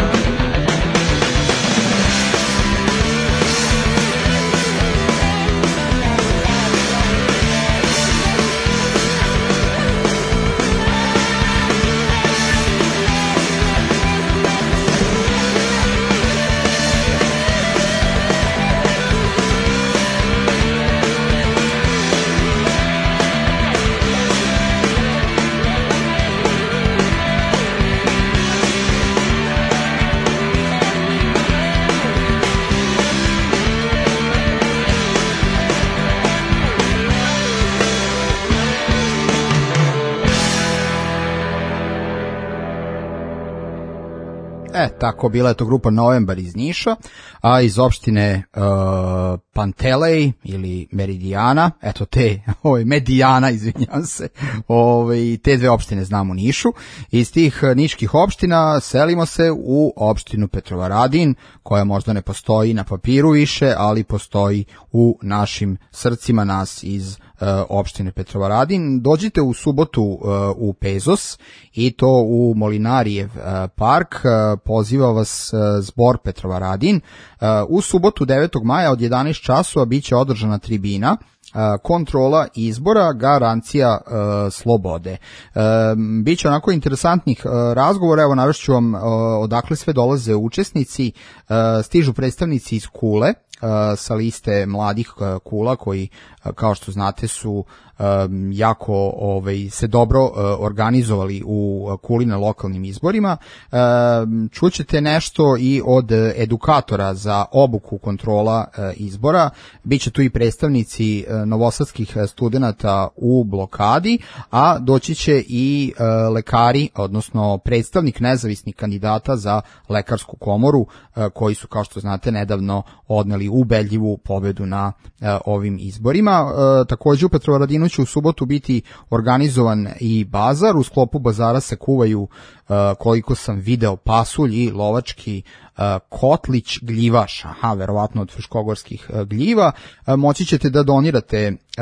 E, tako bila je to grupa Novembar iz Niša, a iz opštine uh, Pantelej ili Meridijana, eto te, ovaj, Medijana, izvinjam se, ovaj, te dve opštine znamo u Nišu. Iz tih niških opština selimo se u opštinu Petrovaradin, koja možda ne postoji na papiru više, ali postoji u našim srcima nas iz uh, opštine Petrovaradin. Dođite u subotu uh, u Pezos i to u Molinarijev uh, park. Uh, poziva vas uh, zbor Petrovaradin. Uh, u subotu devetog maja od jedanaest časova biće održana tribina, kontrola izbora, garancija uh, slobode. Uh, biće onako interesantnih uh, razgovora, evo navešću vam uh, odakle sve dolaze učesnici. Uh, stižu predstavnici iz Kule, uh, sa liste mladih uh, Kula koji, uh, kao što znate, su um, jako ovaj, se dobro uh, organizovali u uh, Kuli na lokalnim izborima. Uh, čućete nešto i od edukatora za obuku kontrola uh, izbora. Biće tu i predstavnici uh, novosadskih studenata u blokadi, a doći će i uh, lekari, odnosno predstavnik nezavisnih kandidata za lekarsku komoru, uh, koji su, kao što znate, nedavno odneli ubedljivu pobedu na uh, ovim izborima. Uh, takođe u Petrovaradinu će u subotu biti organizovan i bazar. U sklopu bazara se kuvaju, uh, koliko sam video, pasulj i lovački uh, kotlić gljivaš, aha, verovatno od fruškogorskih uh, gljiva. Uh, moći ćete da donirate uh,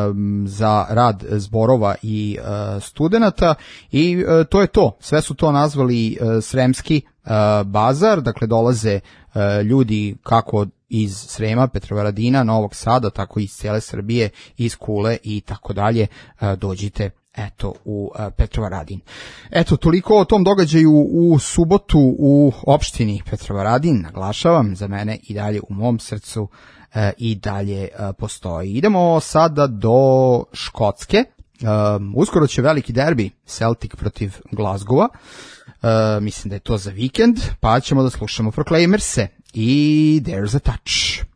za rad zborova i uh, studenata i uh, to je to. Sve su to nazvali uh, Sremski uh, bazar, dakle dolaze uh, ljudi kako iz Srema, Petrovaradina, Novog Sada, tako i iz cele Srbije, iz Kule i tako dalje. Dođite eto u Petrovaradin. Eto, toliko o tom događaju u subotu u opštini Petrovaradin. Naglašavam, za mene i dalje u mom srcu i dalje postoji. Idemo sada do Škotske. Uskoro će veliki derbi Celtic protiv Glasgowa. Mislim da je to za vikend, pa ćemo da slušamo Proclaimerse i There's a Touch.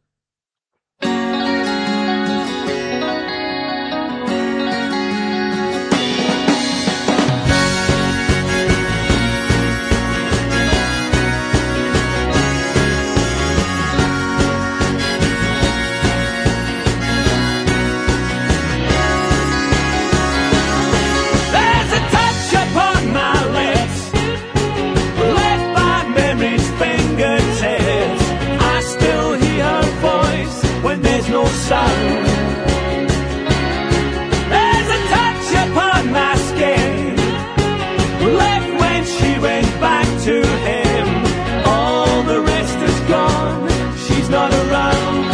Sound. There's a touch upon my skin, left when she went back to him. All the rest is gone, she's not around.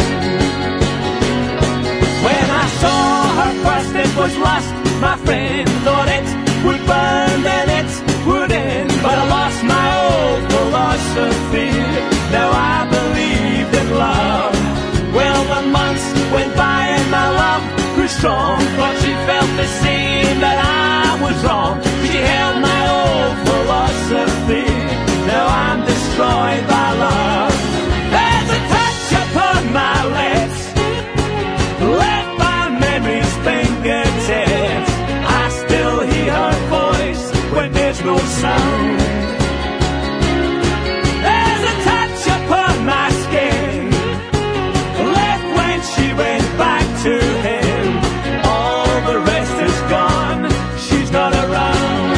When I saw her first, it was lust. My friend thought it would burn, then it would end. But I lost my old philosophy. Now I believed in love. Well, the months went by and my love grew strong, but she felt the same, that I was wrong. She held my old philosophy. Now I'm destroyed by love. There's a touch upon my lips, left by memory's fingertips. I still hear her voice when there's no sound. There's a touch upon my skin, she went back to him. All the rest is gone, she's not around.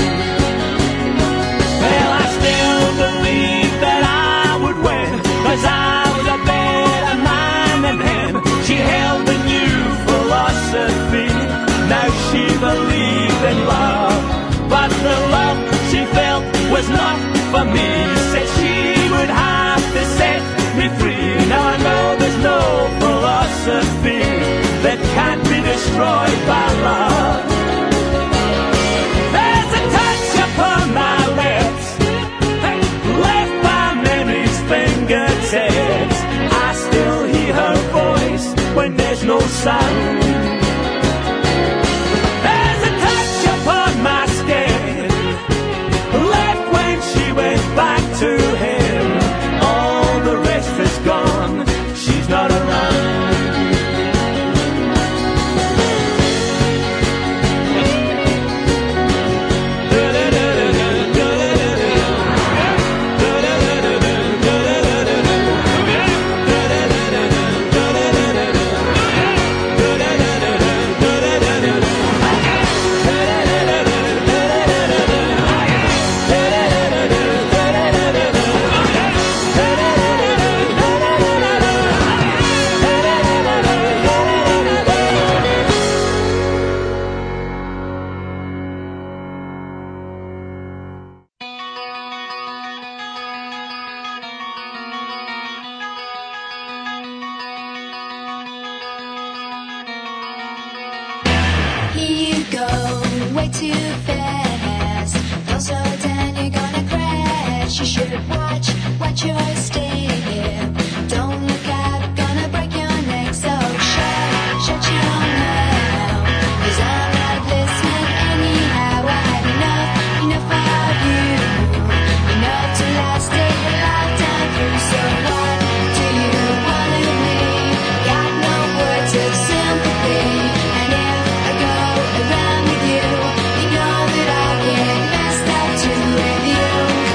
Well, I still believe that I would win, 'cause I was a better man than him. She held a new philosophy. Now she believed in love, but the love she felt was not for me. Said she would have to set me free. Now I know there's no philosophy that can't be destroyed by love. There's a touch upon my lips, left by memory's fingertips. I still hear her voice when there's no sound. There's a touch upon my skin, left when she went back to him. All the rest is gone, she's not around. go way too fast. Don't slow down, you're gonna crash. You should watch, watch your step. Don't look out, gonna break your neck. So shut, shut your mouth. 'Cause I'm not listening anyhow. I had enough, enough of you. Enough to last a lifetime through. So what do you want of me? Got no words of sympathy. And if I go around with you, you know that I'll get messed up too with you.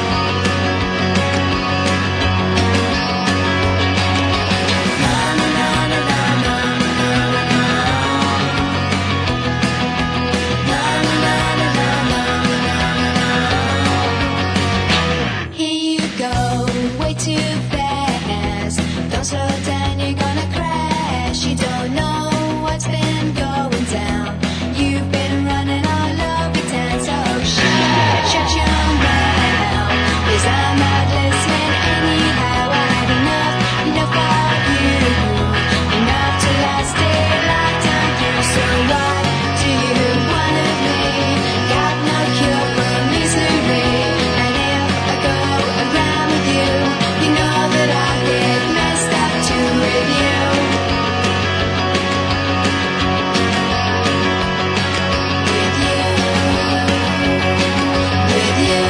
Here you go, way too fast. Don't slow down, you're gonna crash. You don't know what's been going down. You've been running all over town. So shut, shut your mouth. 'Cause I'm not listening anyhow. I had enough, enough of you. Enough to last a lifetime through. So what do you want of me? Got no cure for misery. And if I go around with you, you know that I'll get messed up too with you. With you. With you.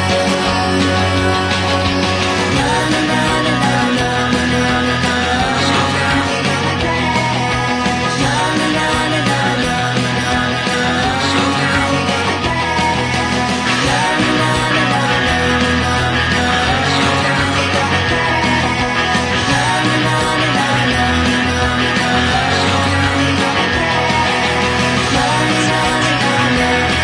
Na na na na na na na na na na. You're gonna crash. Na na na na na na na na na na. You're gonna crash. Na na na na na na na na na. You're gonna crash. Na na na na na na na na na. You're gonna crash. Na na na na na na na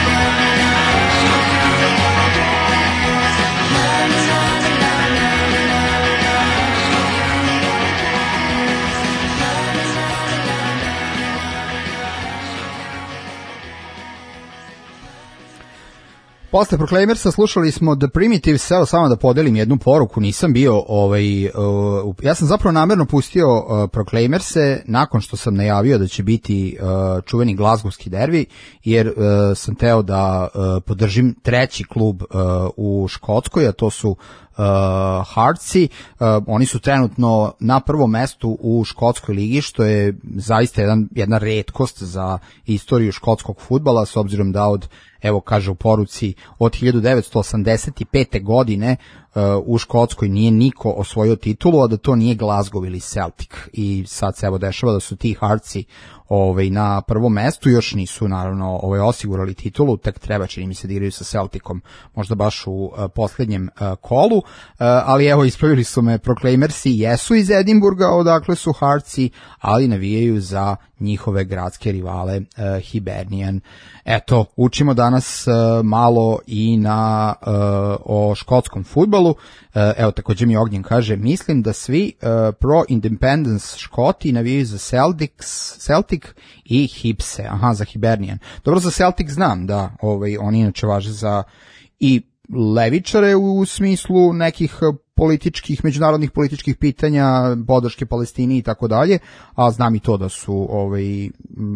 Posle Proclaimersa slušali smo The Primitives, evo samo da podelim jednu poruku, nisam bio, ovaj, uh, ja sam zapravo namerno pustio uh, Proclaimerse nakon što sam najavio da će biti uh, čuveni glazgovski derbi, jer uh, sam teo da uh, podržim treći klub uh, u Škotskoj, a to su uh, Heartsi. Uh, oni su trenutno na prvom mestu u škotskoj ligi, što je zaista jedan, jedna retkost za istoriju škotskog fudbala, s obzirom da od, evo kaže u poruci, od hiljadu devetsto osamdeset pete. godine uh, u Škotskoj nije niko osvojio titulu, a da to nije Glasgow ili Celtic. I sad se evo dešava da su ti Heartsi ovaj, na prvom mestu, još nisu naravno ovaj, osigurali titulu, tek treba, čini mi se, da igraju sa Celticom, možda baš u uh, posljednjem uh, kolu, uh, ali evo ispravili su me, Proclaimersi jesu iz Edinburga, odakle su Heartsi, ali navijaju za njihove gradske rivale uh, Hibernian. Eto, učimo danas uh, malo i na uh, o škotskom fudbalu. Uh, evo, također mi Ognjen kaže, mislim da svi uh, pro-independence Škoti navijaju za Celtics, Celtic i Hipse, aha, za Hibernian. Dobro, za Celtic znam, da, ovaj, oni inače važe za i levičare u smislu nekih političkih, međunarodnih političkih pitanja, podrške Palestini i tako dalje, a znam i to da su ovaj,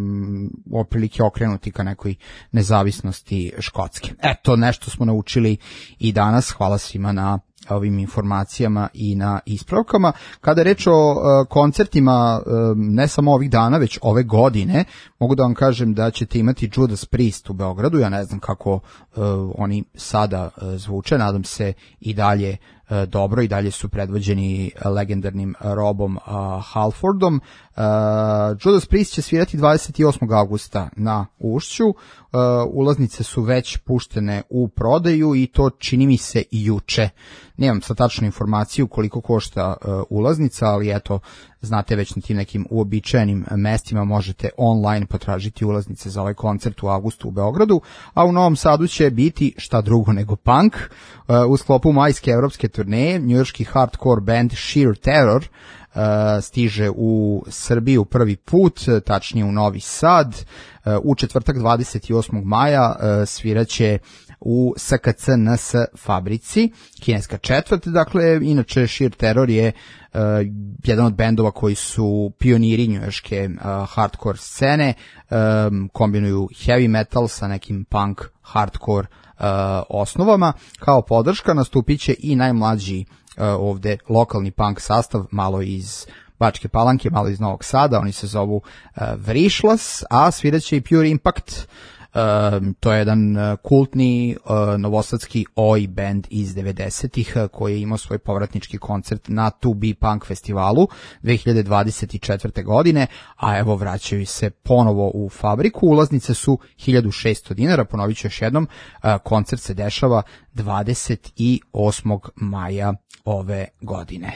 m, oprilike okrenuti ka nekoj nezavisnosti Škotske. Eto, nešto smo naučili i danas, hvala svima na ovim informacijama i na ispravkama. Kada je reč o uh, koncertima, uh, ne samo ovih dana, već ove godine, mogu da vam kažem da ćete imati Judas Priest u Beogradu. Ja ne znam kako uh, oni sada uh, zvuče, nadam se i dalje uh, dobro, i dalje su predvođeni uh, legendarnim uh, Robom uh, Halfordom. Uh, Judas Priest će svirati dvadeset osmog avgusta na Ušću. Uh, ulaznice su već puštene u prodaju i to čini mi se i juče. Nemam sad tačnu informaciju koliko košta uh, ulaznica, ali eto, znate, već na tim nekim uobičajenim mestima možete online potražiti ulaznice za ovaj koncert u avgustu u Beogradu, a u Novom Sadu će biti šta drugo nego punk. Uh, u sklopu majske evropske turneje njujorški hardcore band Sheer Terror uh, stiže u Srbiju prvi put, tačnije u Novi Sad. Uh, u četvrtak dvadeset osmog maja uh, sviraće u S K C N S fabrici, kineska četvrt. Dakle, inače Sheer Terror je uh, jedan od bendova koji su pioniri njujorške uh, hardcore scene, um, kombinuju heavy metal sa nekim punk hardcore uh, osnovama. Kao podrška nastupit će i najmlađi uh, ovde lokalni punk sastav, malo iz Bačke Palanke, malo iz Novog Sada, oni se zovu uh, Vrišlas, a sviraće i Pure Impact. Uh, to je jedan uh, kultni uh, novosadski oj band iz devedesetih uh, koji je imao svoj povratnički koncert na To Be Punk festivalu dve hiljade dvadeset četvrte. godine, a evo vraćaju se ponovo u fabriku. Ulaznice su hiljadu šesto dinara, ponovit ću još jednom, uh, koncert se dešava dvadeset osmog maja ove godine.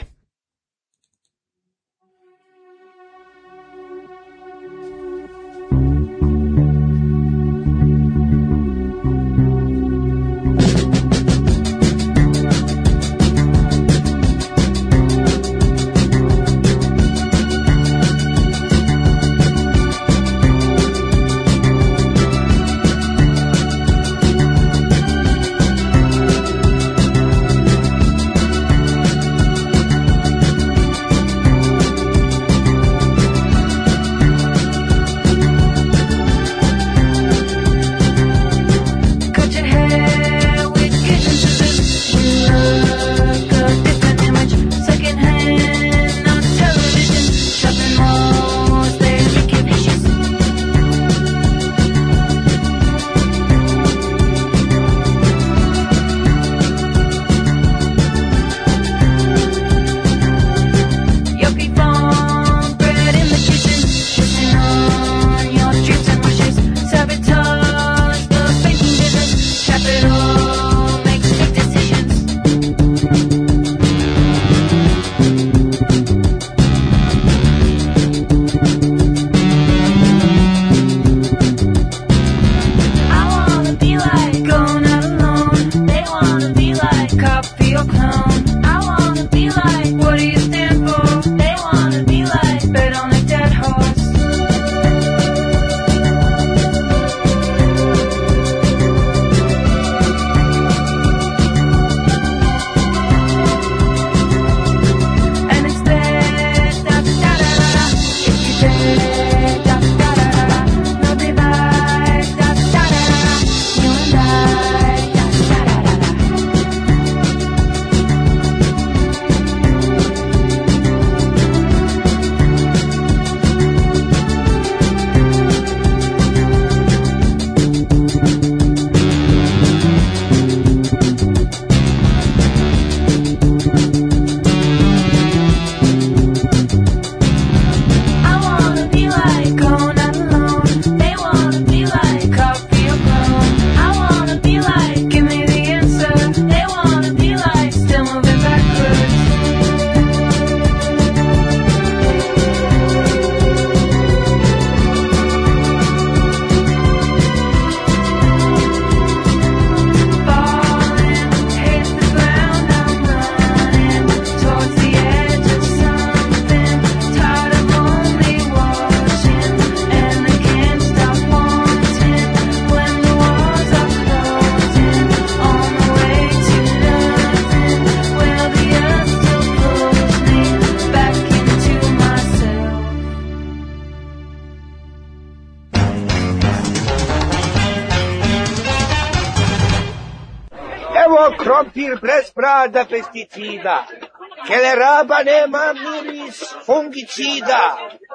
Krompir bez brada pesticida. Keleraba nema miris fungicida.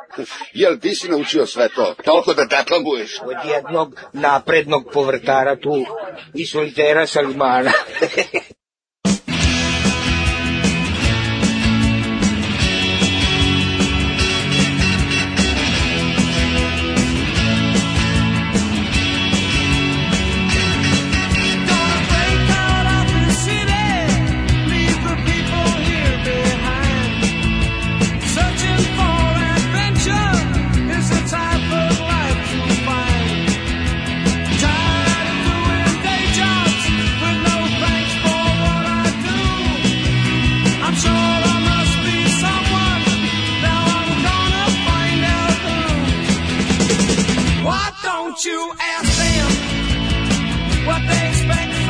Jel ti si naučio sve to? Toliko da deklamuješ? Od jednog naprednog povrtara tu i solitera Salimana. You ask them what they expect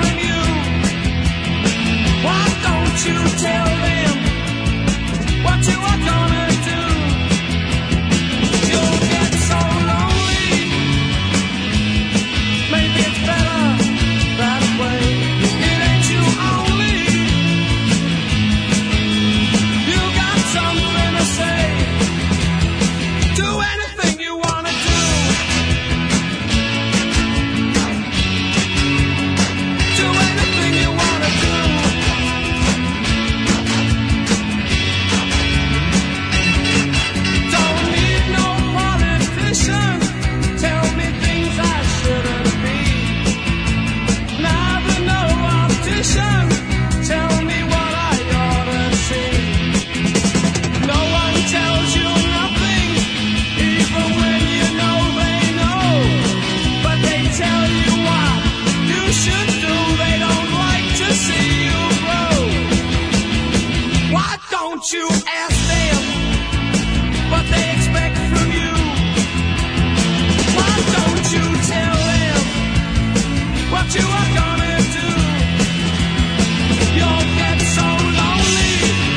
don't you ask them what they expect from you? Why don't you tell them what you are gonna do? You'll get so lonely.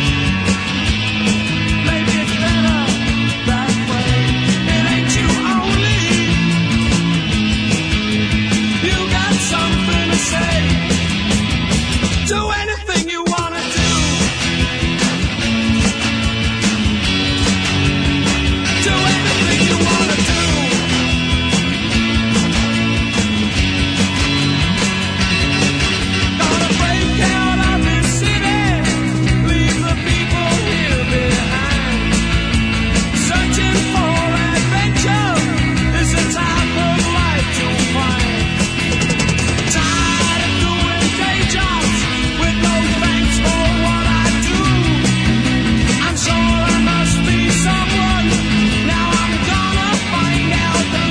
Maybe it's better that way. It ain't you only. You got something to say. Do anything you wanna do. Do anything you wanna do. Gonna break out of this city, leave the people here behind. Searching for adventure is the type of life to find. Tired of doing day jobs with no thanks for what I do. I'm sure there must be someone. Now I'm gonna find out who.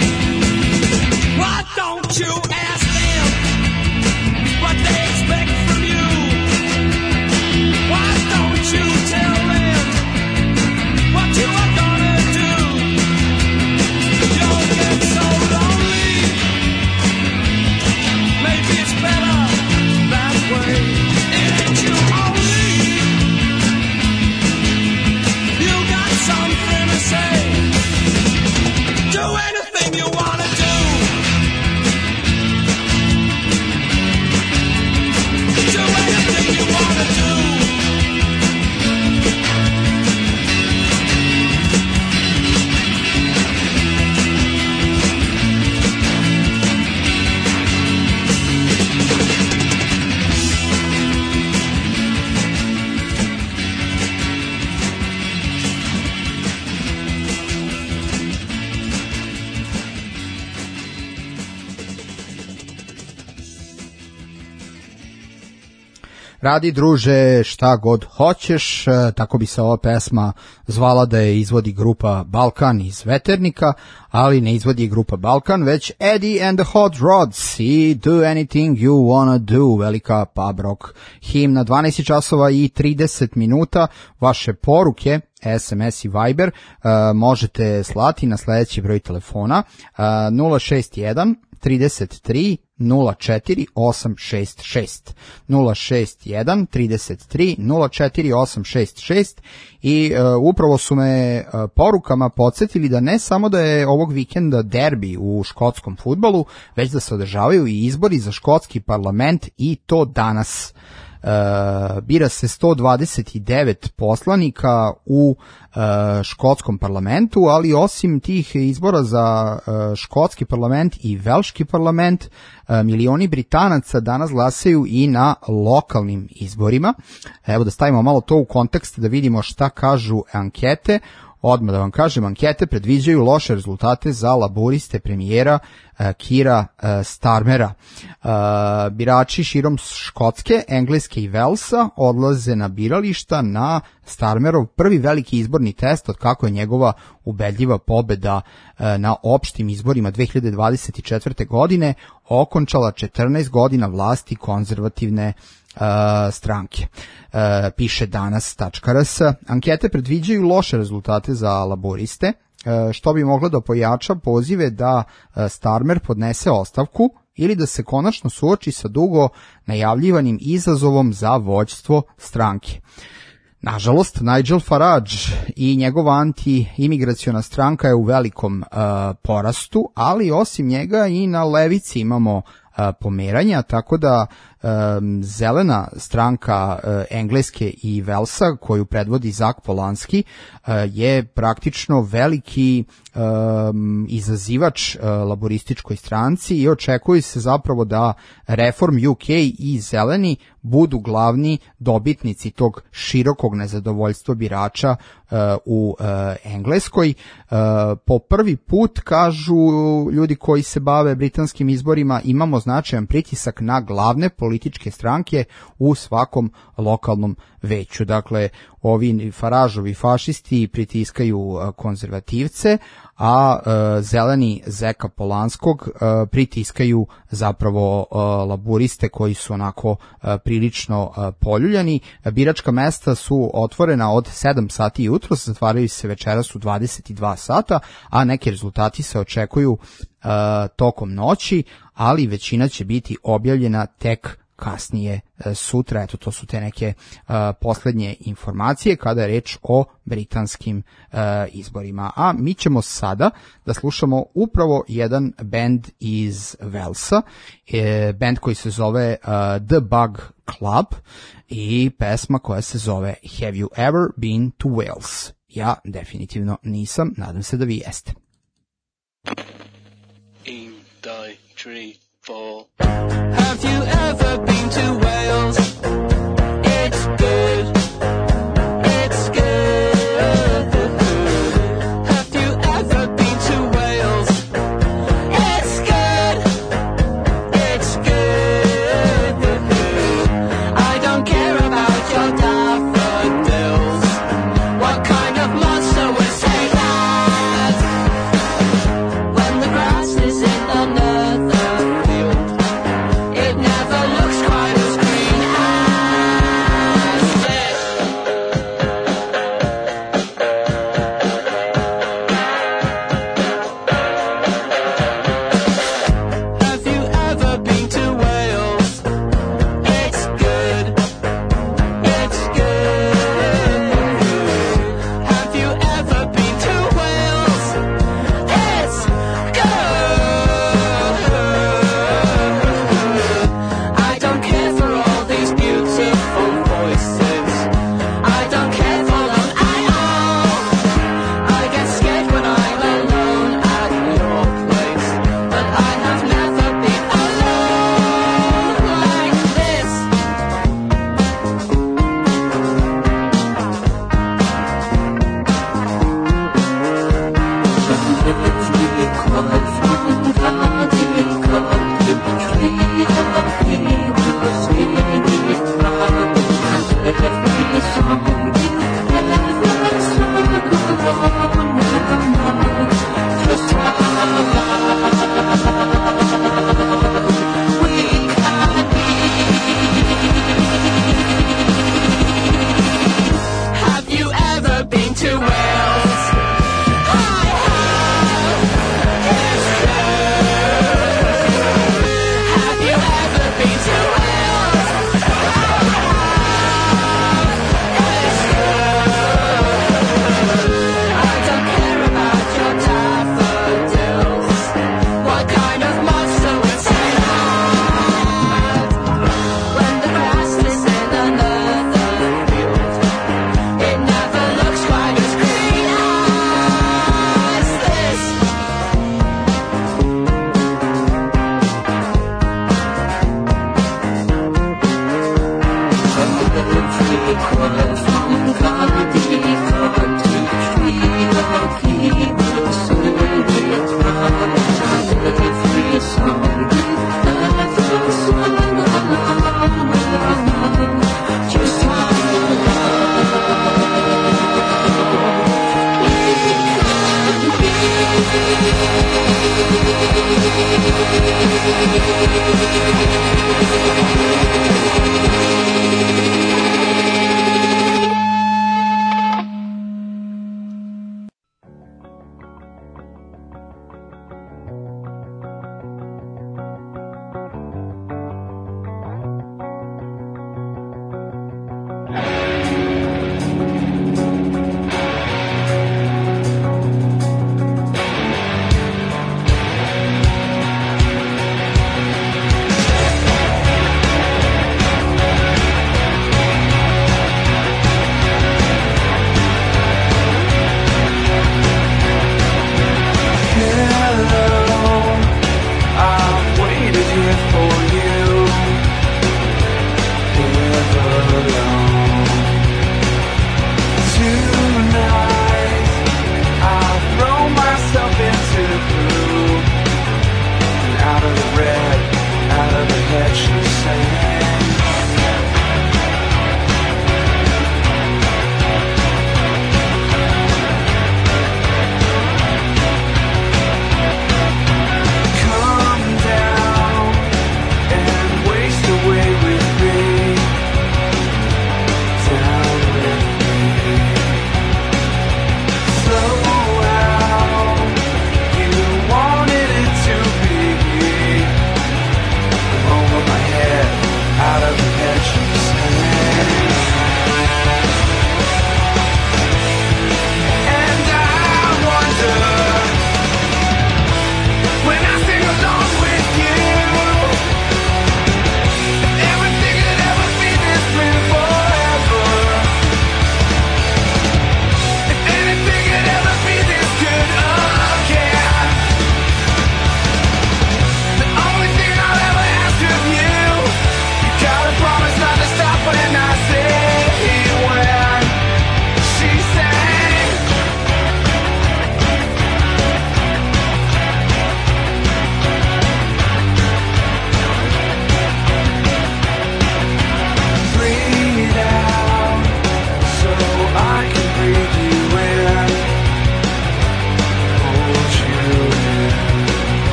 Why don't you ask them what they expect from you? Why don't you tell them what you are gonna do? You'll get so lonely. Maybe it's better that way. It ain't you only. You got something to say. Do anything you wanna do. Do anything you wanna do. Radi druže šta god hoćeš, e, tako bi se ova pesma zvala da je izvodi grupa Balkan iz Veternika, ali ne izvodi je grupa Balkan, već Eddie and the Hot Rods i Do Anything You Wanna Do, velika pub rock himna. Dvanaest časova i trideset minuta. Vaše poruke, S M S i Viber, uh, možete slati na sledeći broj telefona uh, nula šest jedan trideset tri nula četiri osam šest šest nula šest jedan trideset tri nula četiri osam šest šest i uh, upravo su me uh, porukama podsjetili da ne samo da je ovog vikenda derbi u škotskom fudbalu, već da se održavaju i izbori za škotski parlament i to danas. Uh, bira se sto dvadeset devet poslanika u uh, škotskom parlamentu, ali osim tih izbora za uh, škotski parlament i velški parlament, uh, milioni Britanaca danas glasaju i na lokalnim izborima. Evo da stavimo malo to u kontekst da vidimo šta kažu ankete. Odmah da vam kažem, ankete predviđaju loše rezultate za laboriste premijera uh, Kira uh, Starmera. Uh, birači širom Škotske, Engleske i Velsa odlaze na birališta na Starmerov prvi veliki izborni test od kako je njegova ubedljiva pobeda uh, na opštim izborima dve hiljade dvadeset četvrte. godine okončala četrnaest godina vlasti konzervativne Uh, stranke. Uh, piše danas tačka r s. Ankete predviđaju loše rezultate za laboriste, uh, što bi moglo da pojača pozive da uh, Starmer podnese ostavku ili da se konačno suoči sa dugo najavljivanim izazovom za vođstvo stranke. Nažalost, Nigel Farage i njegova anti-imigraciona stranka je u velikom uh, porastu, ali osim njega i na levici imamo pomeranja, tako da um, zelena stranka uh, Engleske i Velsa koju predvodi Zak Polanski uh, je praktično veliki um, izazivač uh, laborističkoj stranci i očekuje se zapravo da Reform U K i zeleni budu glavni dobitnici tog širokog nezadovoljstva birača uh, u uh, Engleskoj. Uh, po prvi put, kažu ljudi koji se bave britanskim izborima, imamo značajan pritisak na glavne političke stranke u svakom lokalnom veću. Dakle, ovi Faražovi fašisti pritiskaju a, konzervativce, a e, zeleni Zeka Polanskog e, pritiskaju zapravo e, laburiste koji su onako e, prilično e, poljuljani. Biračka mesta su otvorena od sedam sati jutro, zatvaraju se večeras u dvadeset dva sata, a neki rezultati se očekuju e, tokom noći, ali većina će biti objavljena tek kasnije e, sutra. Eto, to su te neke e, poslednje informacije kada je reč o britanskim e, izborima. A mi ćemo sada da slušamo upravo jedan band iz Walesa, e, band koji se zove e, The Bug Club i pesma koja se zove Have You Ever Been to Wales? Ja definitivno nisam, nadam se da vi jeste. In, die, tree, four. Have you ever been to Wales? It's good. It's good. Have you ever been to Wales? It's good. It's good. I don't care about your daffodils. What kind of monster would say that? When the grass is in another field, it never looks quite as green as this. Have you ever been to Wales? It's good. It's good. Have you ever been to Wales? It's good. I don't care for all these beautiful voices. I don't care for them at all. I get scared when I'm alone at your place, but I have never been alone like this. Have you ever been to Wales? I have. It's good. Have you ever been to Wales? I have. It's good. I don't care about your daffodils. What kind of monster would say that? When the grass is in another field, it never looks quite as green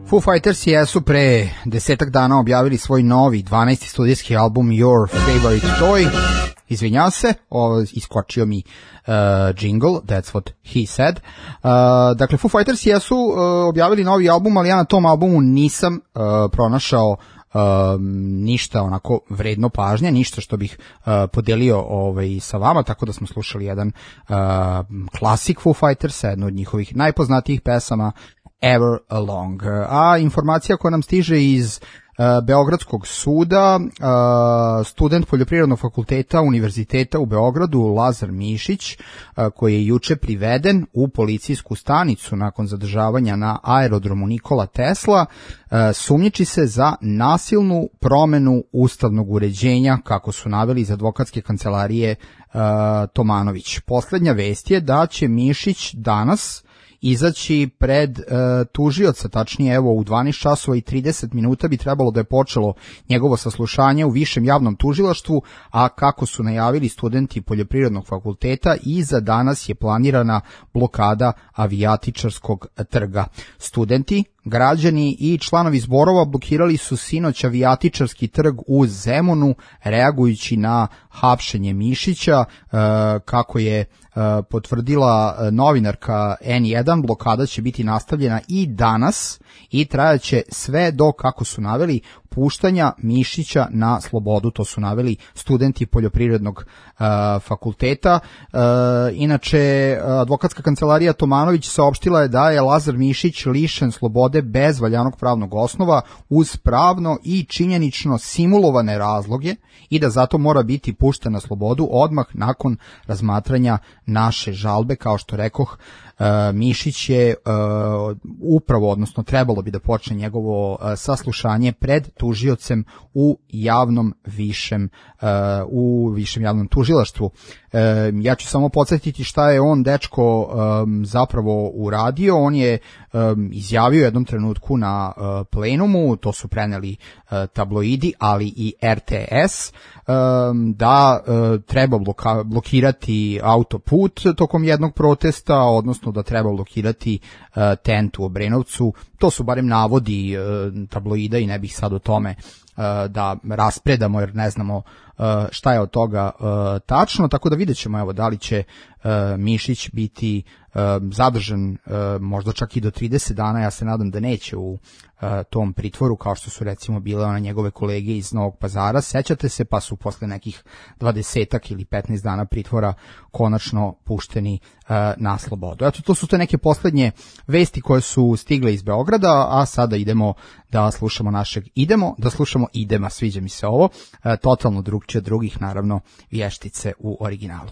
Foo Fighters jesu pre desetak dana objavili svoj novi dvanaesti studijski album Your Favorite Toy. Izvinjavam se, o, iskočio mi uh, jingle, that's what he said. Uh, dakle, Foo Fighters jesu uh, objavili novi album, ali ja na tom albumu nisam uh, pronašao Uh, ništa onako vredno pažnje, ništa što bih uh, podelio ovaj, sa vama, tako da smo slušali jedan uh, klasik Foo Fighters, jednu od njihovih najpoznatijih pesama, Ever Along. A informacija koja nam stiže iz uh, Beogradskog suda, uh, student Poljoprivrednog fakulteta Univerziteta u Beogradu, Lazar Mišić, uh, koji je juče priveden u policijsku stanicu nakon zadržavanja na aerodromu Nikola Tesla, uh, sumnjiči se za nasilnu promenu ustavnog uređenja, kako su naveli iz advokatske kancelarije uh, Tomanović. Poslednja vest je da će Mišić danas izaći pred e, tužioca, tačnije evo u dvanaest časova i trideset minuta bi trebalo da je počelo njegovo saslušanje u Višem javnom tužilaštvu, a kako su najavili studenti Poljoprivrednog fakulteta, i za danas je planirana blokada Avijatičarskog trga. Studenti, građani i članovi zborova blokirali su sinoć Avijatičarski trg u Zemunu, reagujući na hapšenje Mišića. E, kako je e, potvrdila novinarka en jedan, blokada će biti nastavljena i danas i trajaće sve do, kako su naveli, puštanja Mišića na slobodu. To su naveli studenti Poljoprivrednog uh, fakulteta. Uh, inače, advokatska kancelarija Tomanović saopštila je da je Lazar Mišić lišen slobode bez valjanog pravnog osnova uz pravno i činjenično simulovane razloge i da zato mora biti pušten na slobodu odmah nakon razmatranja naše žalbe. Kao što rekoh, Uh, Mišić je uh, upravo, odnosno trebalo bi da počne njegovo uh, saslušanje pred tužiocem u javnom višem uh, u višem javnom tužilaštvu. Uh, ja ću samo podsjetiti šta je on, dečko, um, zapravo uradio. On je um, izjavio u jednom trenutku na uh, plenumu, to su preneli uh, tabloidi, ali i er te es, um, da uh, treba bloka, blokirati autoput tokom jednog protesta, odnosno da treba blokirati uh, tent u Obrenovcu. To su barem navodi uh, tabloida i ne bih sad o tome uh, da raspredamo, jer ne znamo uh, šta je od toga uh, tačno, tako da vidjet ćemo evo da li će uh, Mišić biti uh, zadržan uh, možda čak i do trideset dana. Ja se nadam da neće u uh, tom pritvoru, kao što su recimo bile one njegove kolege iz Novog Pazara, sećate se, pa su posle nekih dvadesetak ili petnaest dana pritvora konačno pušteni uh, na slobodu. Eto, to su te neke poslednje vesti koje su stigle iz Beograda, a sada idemo da slušamo našeg idemo, da slušamo idema, sviđa mi se ovo, uh, totalno drugčije od drugih, naravno, vještice u originalu.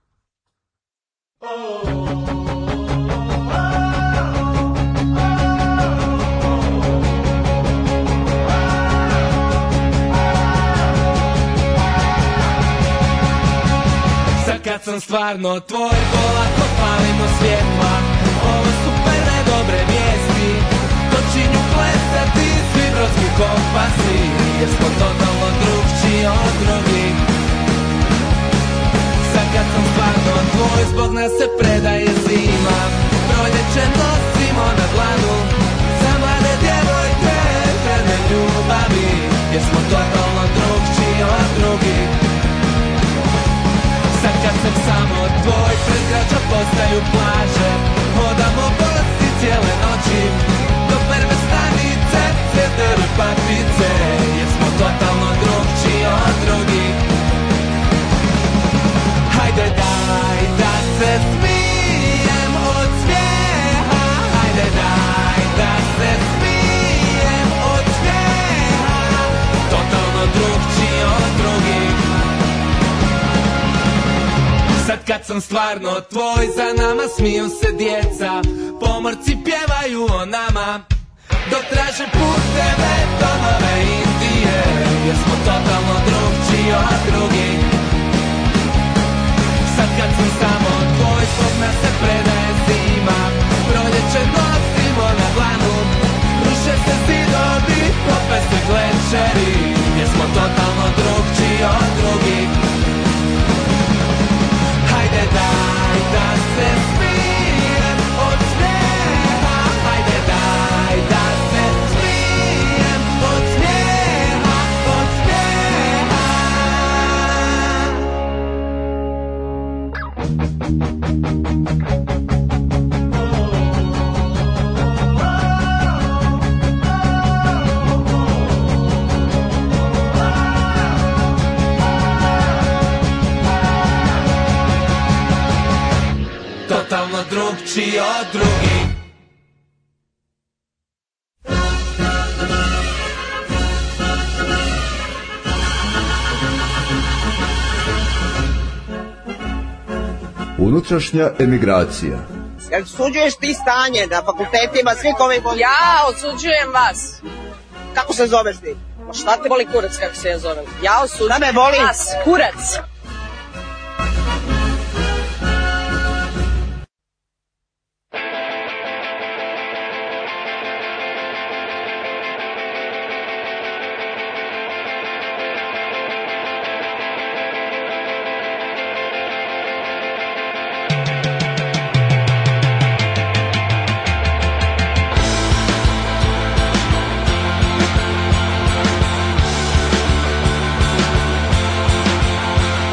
Sad kad sam stvarno tvoj, polako palimo svjetla. Ovo su prve dobre vijesti, počinju klesati svi brodski kompasi, jer smo totalno drugčiji od drugih. Sad kad sam stvarno tvoj, zbog nas se predaje zima, proljeće nosimo na dlanu, za mlade djevojke krene ljubavi, jer smo totalno drugčiji od drugih. Sad kad sam samo tvoj, pred krađa postaju plaže, hodamo bosti cijele noći, do prve stanice cvjete patice, jer smo totalno drugčiji od drugih. Hajde daj da se smijem od smijeha, hajde daj da se smijem od smijeha, totalno drugčiji od drugih. Sad kad sam stvarno tvoj, za nama smiju se djeca, pomorci pjevaju o nama, dok traže puteve do nove Indije, jer smo totalno drugčiji od drugih. Sad kad sam samo tvoj, zbog nas se predaje zima, proljeće nosimo na dlanu, ruše se zidovi, kope se glečeri, jer smo totalno drugčiji od drugih. Hajde daj da se smijem od smijeha, hajde daj da se drugčiji od drugih. Unutrašnja emigracija. Jel suđuješ ti stanje na fakultetima svih ovih... Ja osuđujem vas. Kako se zoveš ti? Ma šta te boli kurac kako se ja zovem? Ja osuđujem Da me boli? vas, kurac. Thank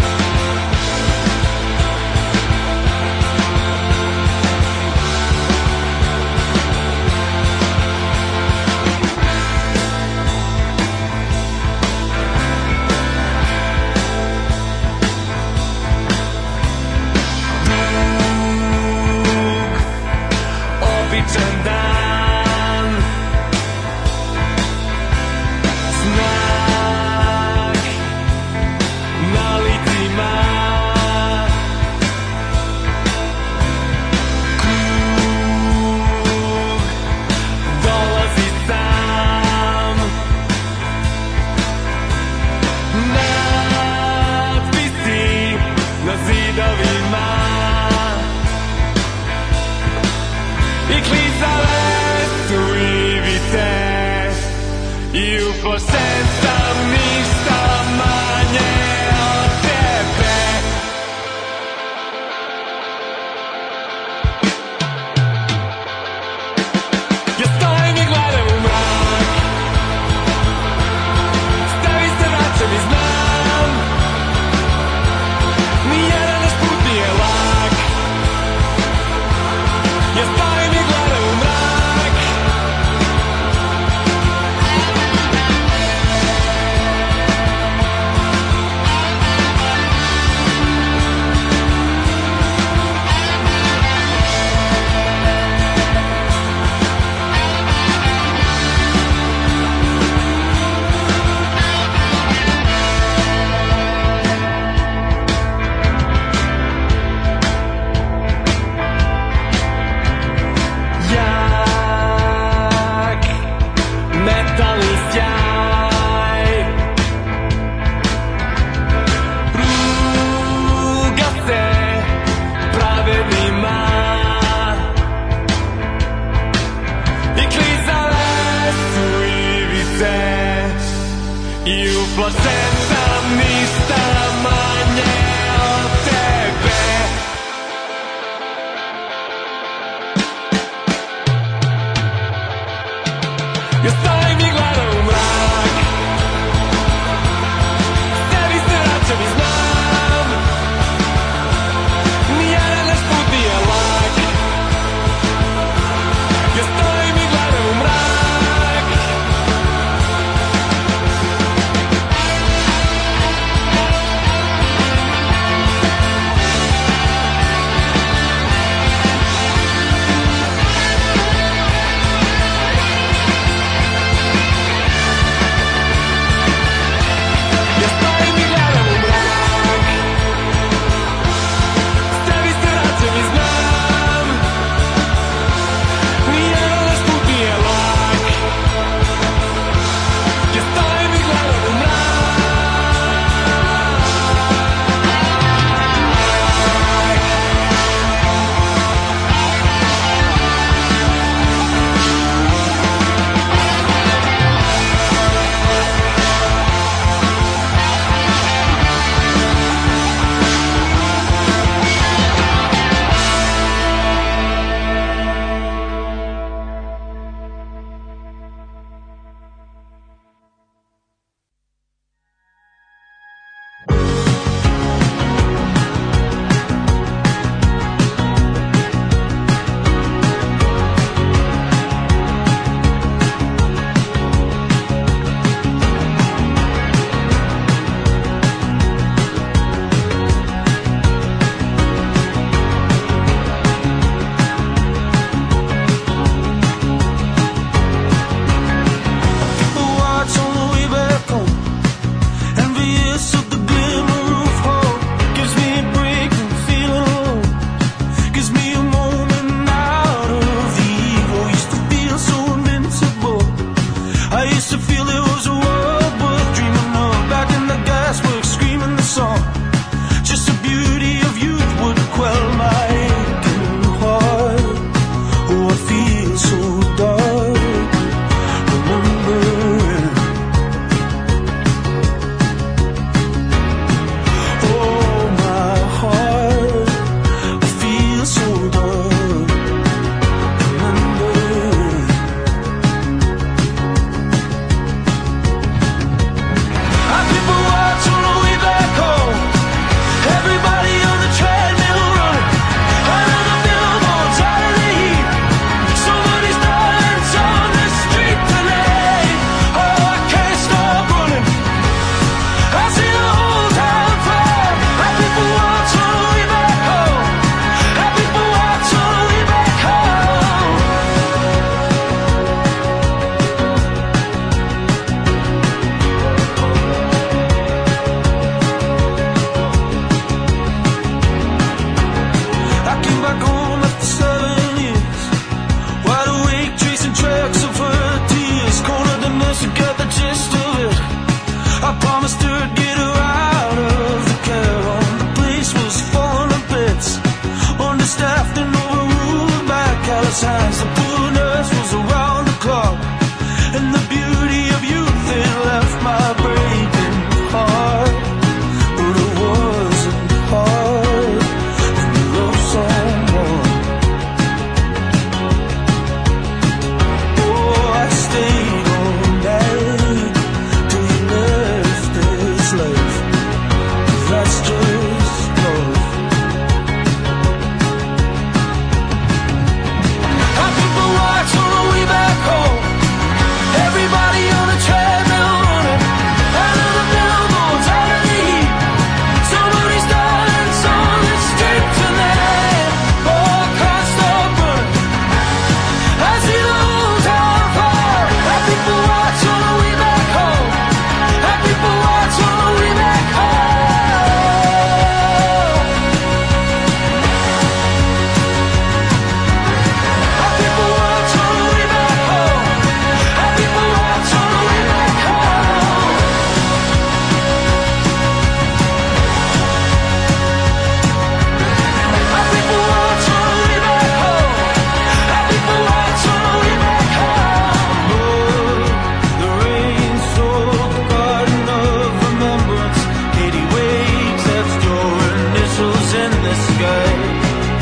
escape.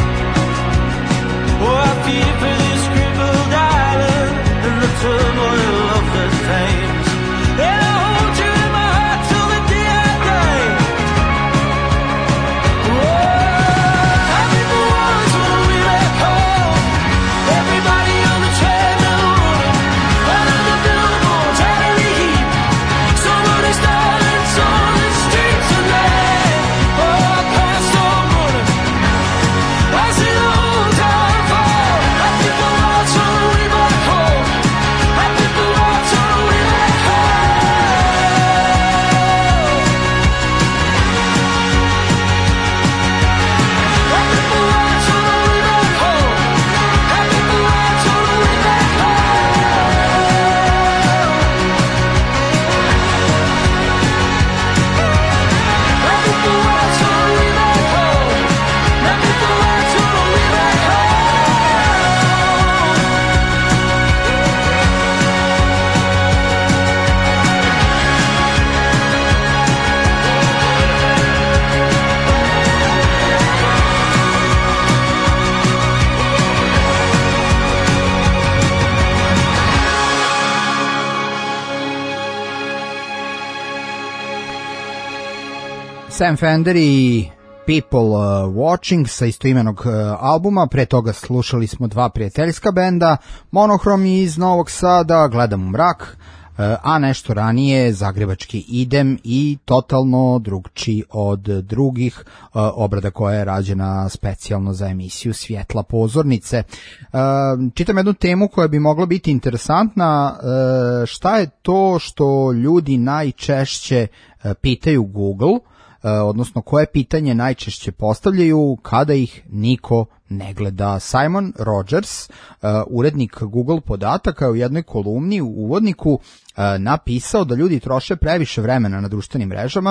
Oh, I fear for this crippled island and the turmoil of the Thames. And I hold you in my heart till the day I die. Oh, happy for once when we back home. Everybody on the treadmill, out of the billboards, out of the heat. Somebody's starting on the streets tonight. Oh, I passed on running. I see the whole town fall. Happy for once when we back home. Happy for once when we back home. Happy for once when we back home. Happy for once when we back Happy for once when we back home. Happy for once when we back Sam Fender i People uh, Watching sa istoimenog uh, albuma. Pre toga slušali smo dva prijateljska benda, Monohrom iz Novog Sada, Gledam u mrak, uh, a nešto ranije Zagrebački Idem i totalno drugčiji od drugih uh, obrada koja je rađena specijalno za emisiju Svjetla pozornice. Uh, čitam jednu temu koja bi mogla biti interesantna. Uh, šta je to što ljudi najčešće uh, pitaju Google, odnosno koje pitanje najčešće postavljaju kada ih niko ne gleda. Simon Rogers, urednik Google podataka, je u jednoj kolumni u uvodniku napisao da ljudi troše previše vremena na društvenim mrežama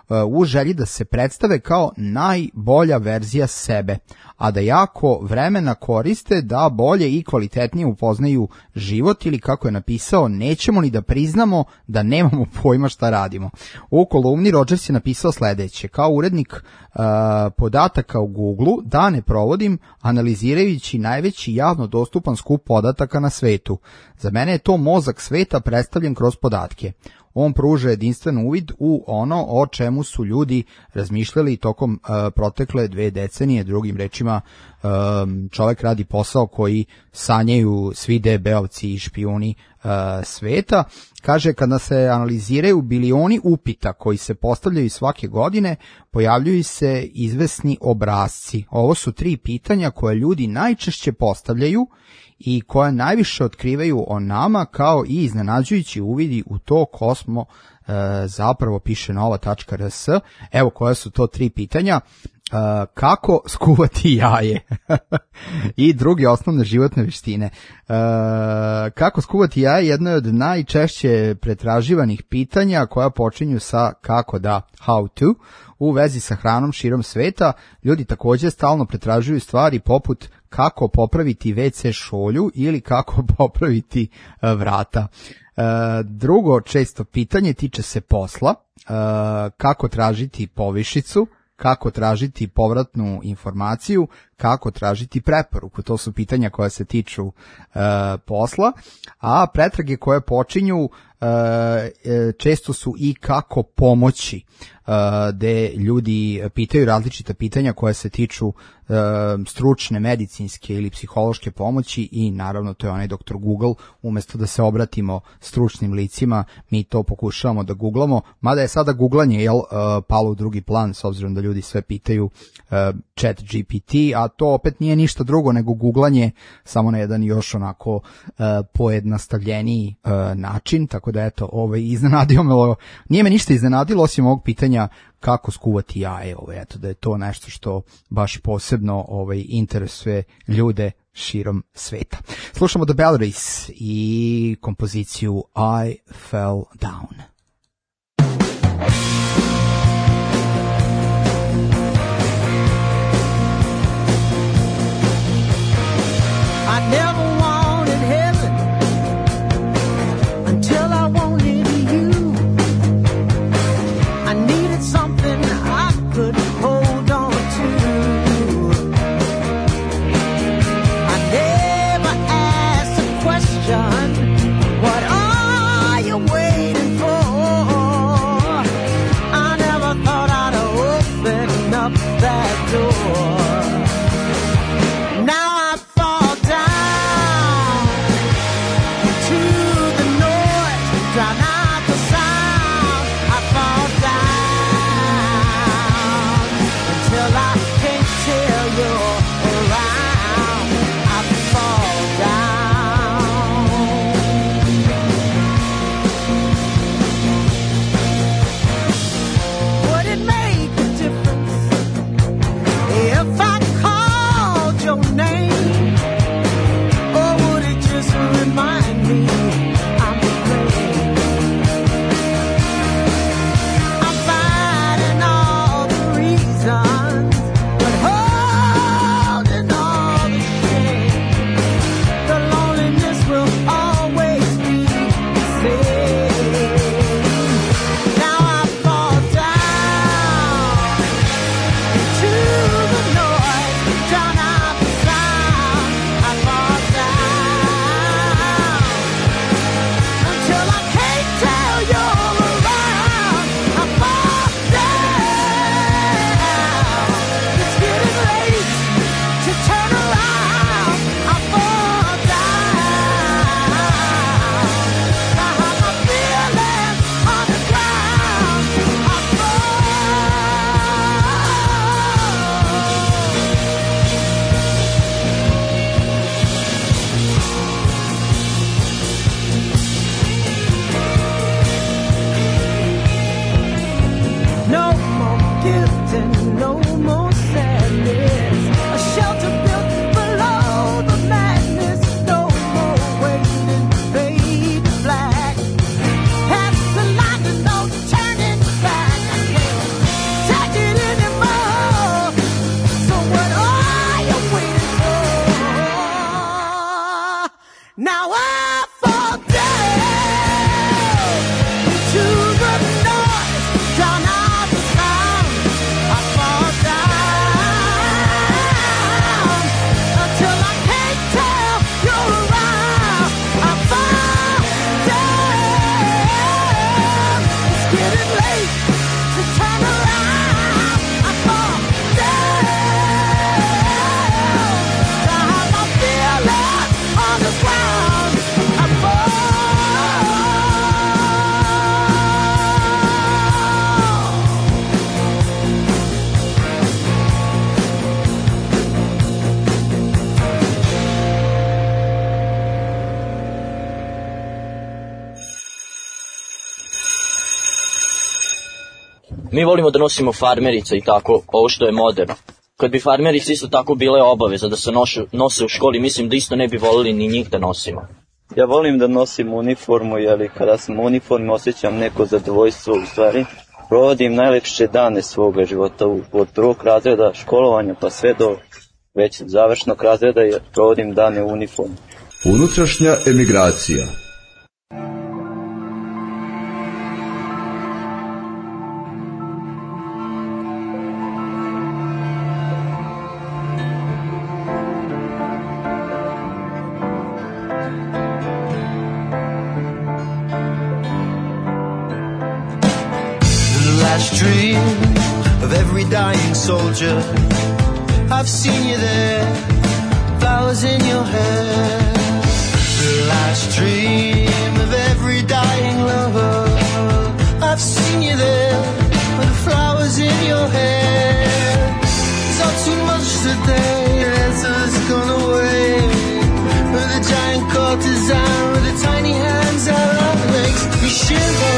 u želji da se predstave kao najbolja verzija sebe, a da jako vremena koriste da bolje i kvalitetnije upoznaju život, ili kako je napisao, nećemo ni da priznamo da nemamo pojma šta radimo. U kolumni Rogers je napisao sledeće: kao urednik uh, podataka u Google dane provodim analizirajući najveći javno dostupan skup podataka na svetu. Za mene je to mozak sveta predstavljen kroz podatke. On pruža jedinstven uvid u ono o čemu su ljudi razmišljali tokom uh, protekle dve decenije. Drugim rečima, um, čovek radi posao koji sanjaju svi debeovci i špijuni uh, sveta. Kaže, kada se analiziraju bilioni upita koji se postavljaju svake godine, pojavljuju se izvesni obrasci. Ovo su tri pitanja koje ljudi najčešće postavljaju i koja najviše otkrivaju o nama, kao i iznenađujući uvidi u to ko smo, e, zapravo, piše nova tačka r s. Evo koja su to tri pitanja. Uh, kako skuvati jaje i druge osnovne životne veštine. Uh, kako skuvati jaje jedno je od najčešće pretraživanih pitanja koja počinju sa kako da, how to. U vezi sa hranom širom sveta ljudi također stalno pretražuju stvari poput kako popraviti ve ce šolju ili kako popraviti uh, vrata. Uh, drugo često pitanje tiče se posla. Uh, kako tražiti povišicu, kako tražiti povratnu informaciju, kako tražiti preporuku. To su pitanja koja se tiču e, posla, a pretrage koje počinju e, često su i kako pomoći, e, gde ljudi pitaju različita pitanja koja se tiču e, stručne, medicinske ili psihološke pomoći, i naravno to je onaj doktor Google. Umesto da se obratimo stručnim licima, mi to pokušavamo da googlamo, mada je sada googlanje jel, palo u drugi plan, s obzirom da ljudi sve pitaju chat G P T, a to opet nije ništa drugo nego googlanje, samo na jedan još onako uh, pojednostavljeniji uh, način, tako da eto, ovaj, iznenadio me, nije me ništa iznenadilo osim ovog pitanja kako skuvati jaje, ovaj, eto, da je to nešto što baš posebno ovaj, interesuje ljude širom sveta. Slušamo The Belleries i kompoziciju I Fell Down. I never wanted heaven until I wanted you. I needed something I could hold on to. that door. Now I fall down to the noise, drown out the sound. I fall down until I can't tell you're around. I fall down. Would it make a difference if I called your name? Or would it just remind me I'm afraid? I'm fighting all the reasons, but holding all the shame. The loneliness will always be the same. Now I fall down to the noise, drown out the sound. I fall down until I can't tell you're around. I fall down. It's getting late to turn around. I fall down. I have my feelings on the ground. I No more guilt and no more sadness. A shelter built below the madness. No more waiting, fade to black. Past the line and no turning back. I can't take it anymore. So what are you waiting for? Now I fall down to the noise, drown out the sound. I fall down until I can't tell you're around. I fall down. It's getting late to turn around. I fall down. I have my feelings on the ground. I fall. Mi volimo da nosimo farmerice i tako, ovo što je moderno. Kad bi farmerice isto tako bile obaveza da se noše, nose u školi, mislim da isto ne bi volili ni njih da nosimo. Ja volim da nosim uniformu, jer kada sam u uniformi osjećam neko zadovoljstvo, u stvari provodim najlepše dane svoga života u- od prvog razreda školovanja pa sve do već završnog razreda, jer provodim dane u uniformi. Unutrašnja emigracija. The last dream of every dying soldier. I've seen you there, flowers in your hair. The last dream of every dying lover. I've seen you there, with the flowers in your hair. It's all too much today, your answer's gone away. With a giant courtesan, with the tiny hands that love makes me shiver.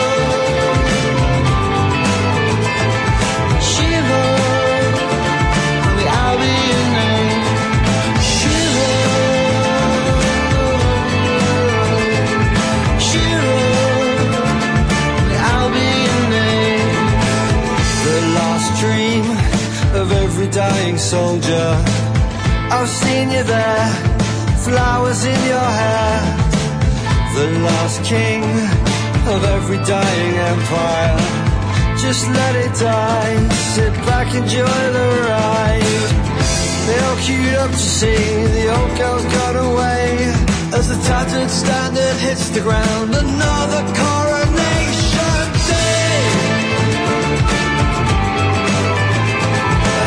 Dying soldier, I've seen you there, flowers in your hair. The last king of every dying empire. Just let it die, sit back, enjoy the ride. They all queued up to see the old girls got away. As the tattered standard hits the ground, another coronation day.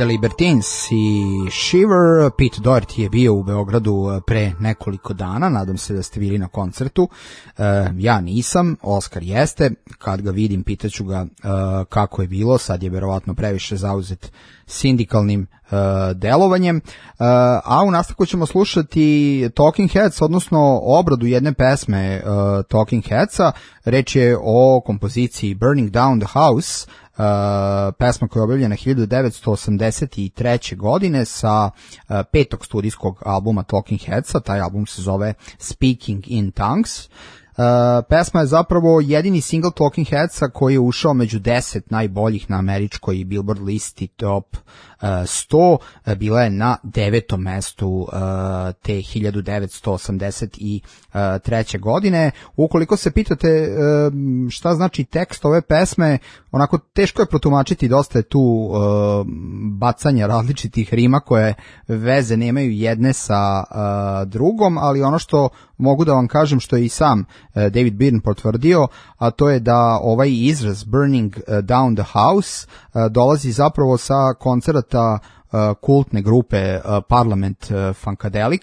The Libertines i Shiver. Pete Doherty je bio u Beogradu pre nekoliko dana, nadam se da ste bili na koncertu. E, ja nisam, Oskar jeste, kad ga vidim pitaću ga e, kako je bilo, sad je verovatno previše zauzet sindikalnim e, delovanjem, e, a u nastavku ćemo slušati Talking Heads, odnosno obradu jedne pesme e, Talking Headsa. Reč je o kompoziciji Burning Down the House, Uh, pesma koja je objavljena hiljadu devetsto osamdeset treće. godine sa uh, petog studijskog albuma Talking Headsa. Taj album se zove Speaking in Tongues. Uh, pesma je zapravo jedini single Talking Headsa koji je ušao među deset najboljih na američkoj Billboard listi Top uh, sto. Uh, bila je na devetom mestu uh, te hiljadu devetsto osamdeset treće. godine. Ukoliko se pitate uh, šta znači tekst ove pesme, onako teško je protumačiti, dosta je tu uh, bacanja različitih rima koje veze nemaju jedne sa uh, drugom, ali ono što mogu da vam kažem, što je i sam uh, David Byrne potvrdio, a to je da ovaj izraz Burning uh, Down the House uh, dolazi zapravo sa koncerata uh, kultne grupe uh, Parliament uh, Funkadelic,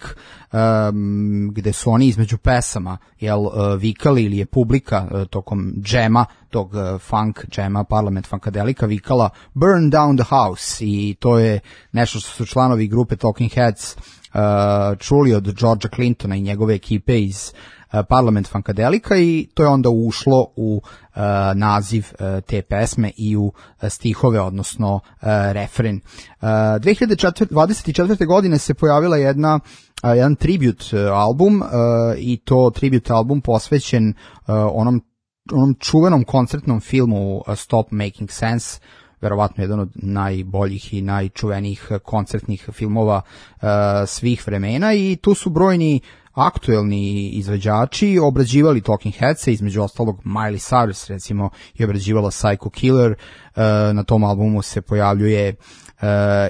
um, gde su oni između pesama jel, uh, vikali, ili je publika uh, tokom džema, tog uh, funk džema Parliament Funkadelica vikala Burn Down the House, i to je nešto što su članovi grupe Talking Heads Uh, čuli od Georgea Clintona i njegove ekipe iz uh, Parliament Funkadelica, i to je onda ušlo u uh, naziv uh, te pesme i u uh, stihove, odnosno uh, refren. Uh, dve hiljade dvadeset četvrte. godine se pojavila jedna uh, jedan tribute uh, album uh, i to tribute album posvećen uh, onom, onom čuvenom koncertnom filmu uh, Stop Making Sense, verovatno jedan od najboljih i najčuvenijih koncertnih filmova uh, svih vremena, i tu su brojni aktuelni izvođači obrađivali Talking Headse, između ostalog Miley Cyrus recimo je obrađivala Psycho Killer. Uh, na tom albumu se pojavljuje Uh,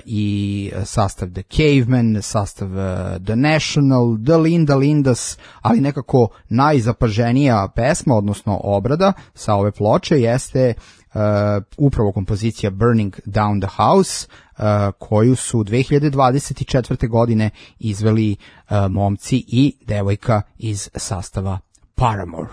i sastav The Cavemen, sastav uh, The National, The Linda Lindas, ali nekako najzapaženija pesma, odnosno obrada sa ove ploče jeste uh, upravo kompozicija Burning Down the House, uh, koju su dve hiljade dvadeset četvrte. godine izveli uh, momci i devojka iz sastava Paramore.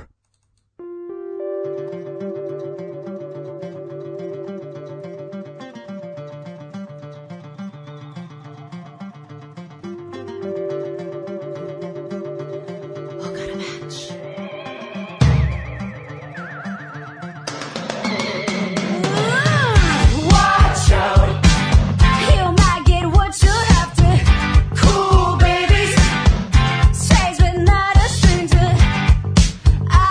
Watch out! You might get what you have to. Cool babies, stays but not a stranger. I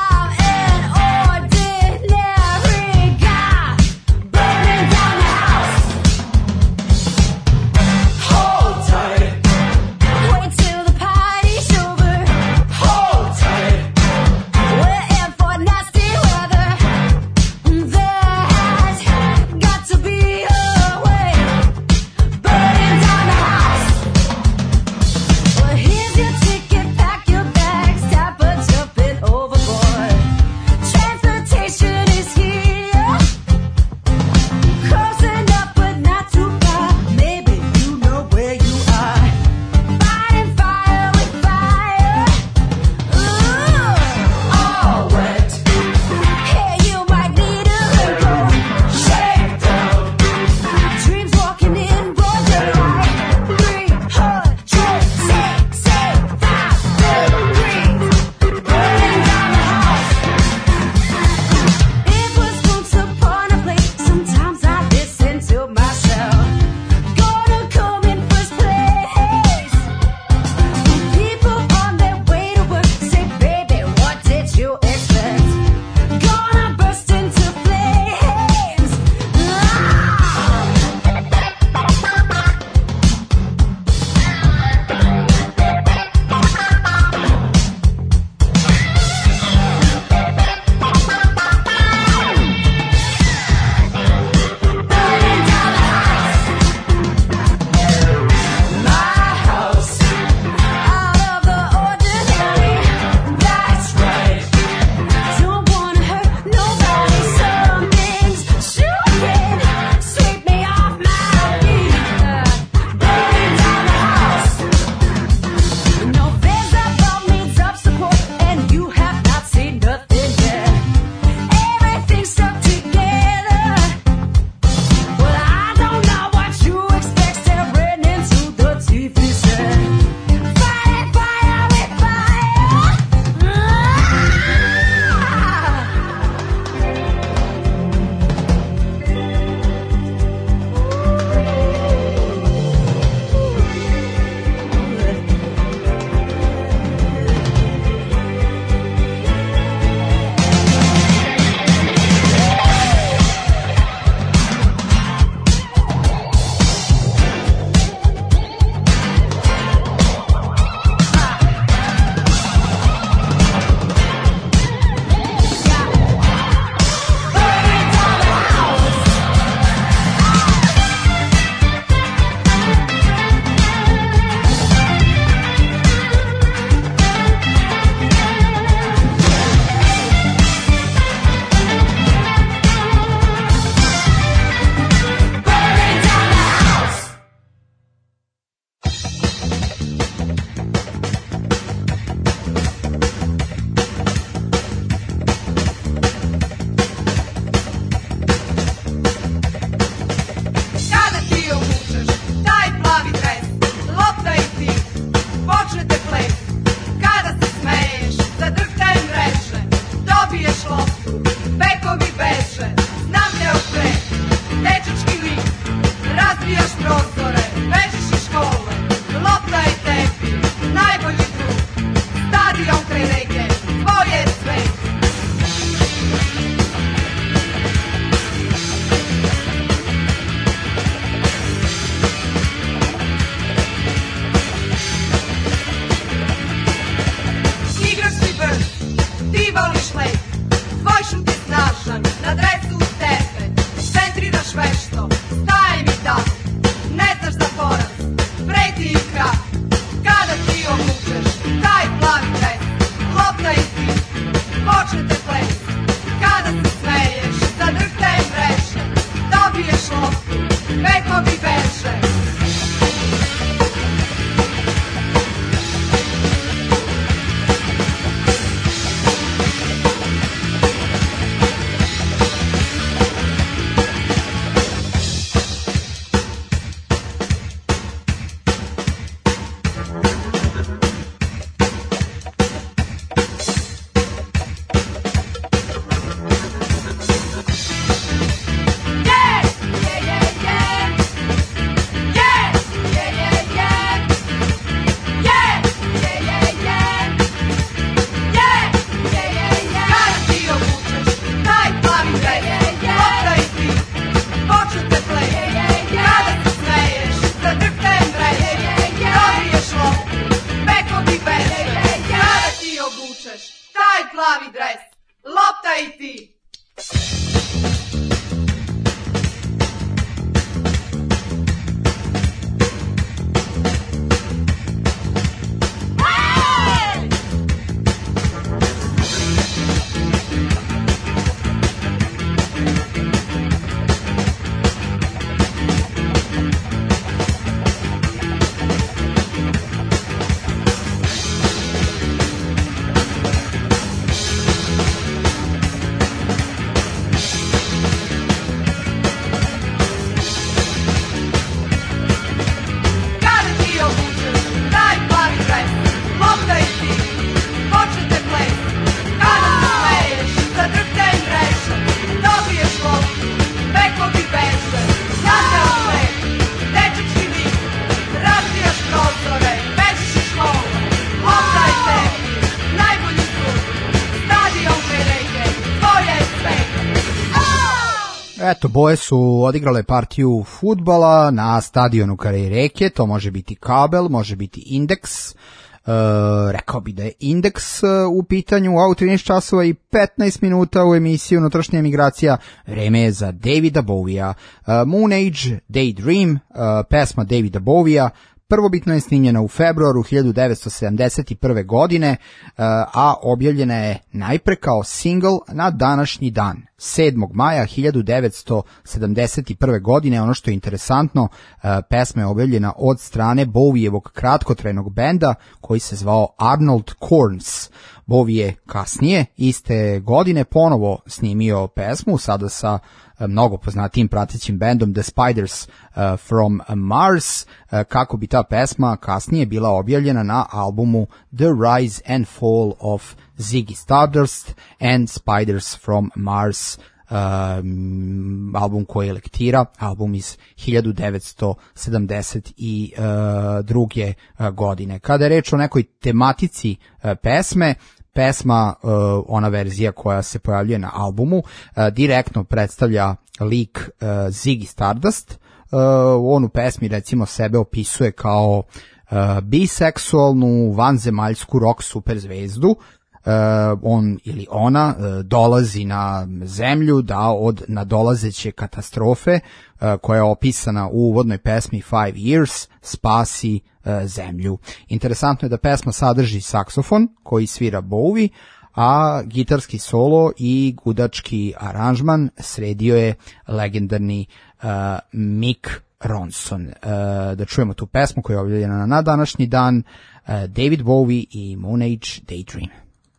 Eto, boje su odigrale partiju fudbala na stadionu Kare Reke, to može biti kabel, može biti indeks, Uh, rekao bi da je indeks uh, u pitanju u trinaest časova i petnaest minuta u emisiji Unutrašnja emigracija. Vreme je za Davida Bowija. uh, Moon Age, Daydream, uh, pesma Davida Bowija, prvobitno je snimljena u februaru hiljadu devetsto sedamdeset prve godine, uh, a objavljena je najpre kao single na današnji dan, sedmog maja hiljadu devetsto sedamdeset prve godine. Ono što je interesantno, uh, pesma je objavljena od strane Bowijevog kratkotrajnog benda koji se zvao Arnold Corns. Bowie je kasnije, iste godine, ponovo snimio pesmu, sada sa mnogo poznatijim pratećim bendom The Spiders uh, from Mars, uh, kako bi ta pesma kasnije bila objavljena na albumu The Rise and Fall of Ziggy Stardust and Spiders from Mars, um, album koji lektira, album iz hiljadu devetsto sedamdeset druge godine. Kada je reč o nekoj tematici uh, pesme, pesma, uh, ona verzija koja se pojavljuje na albumu, uh, direktno predstavlja lik uh, Ziggy Stardust. Uh, on u pesmi recimo sebe opisuje kao uh, biseksualnu, vanzemaljsku rock superzvezdu. Uh, on ili ona uh, dolazi na zemlju da od nadolazeće katastrofe uh, koja je opisana u uvodnoj pesmi Five Years spasi uh, zemlju. Interesantno je da pesma sadrži saksofon koji svira Bowie, a gitarski solo i gudački aranžman sredio je legendarni uh, Mick Ronson. Uh, da čujemo tu pesmu koja je objavljena na današnji dan, uh, David Bowie i Moon Age, Daydream.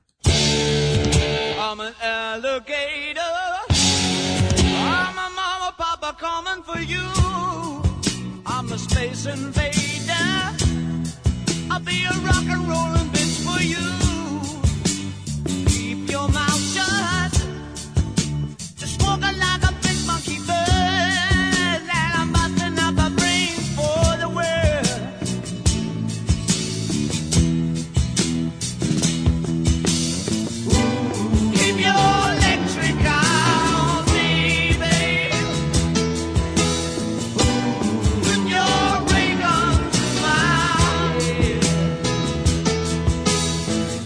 I'm an alligator. I'm a mama, papa coming for you. I'm a space invader. I'll be a rock and rollin' bitch for you. Keep your mouth shut. Just walking like a big monkey bird. And I'm busting up a brains for the world. Keep your electric on, baby. Put your ray gun to my head.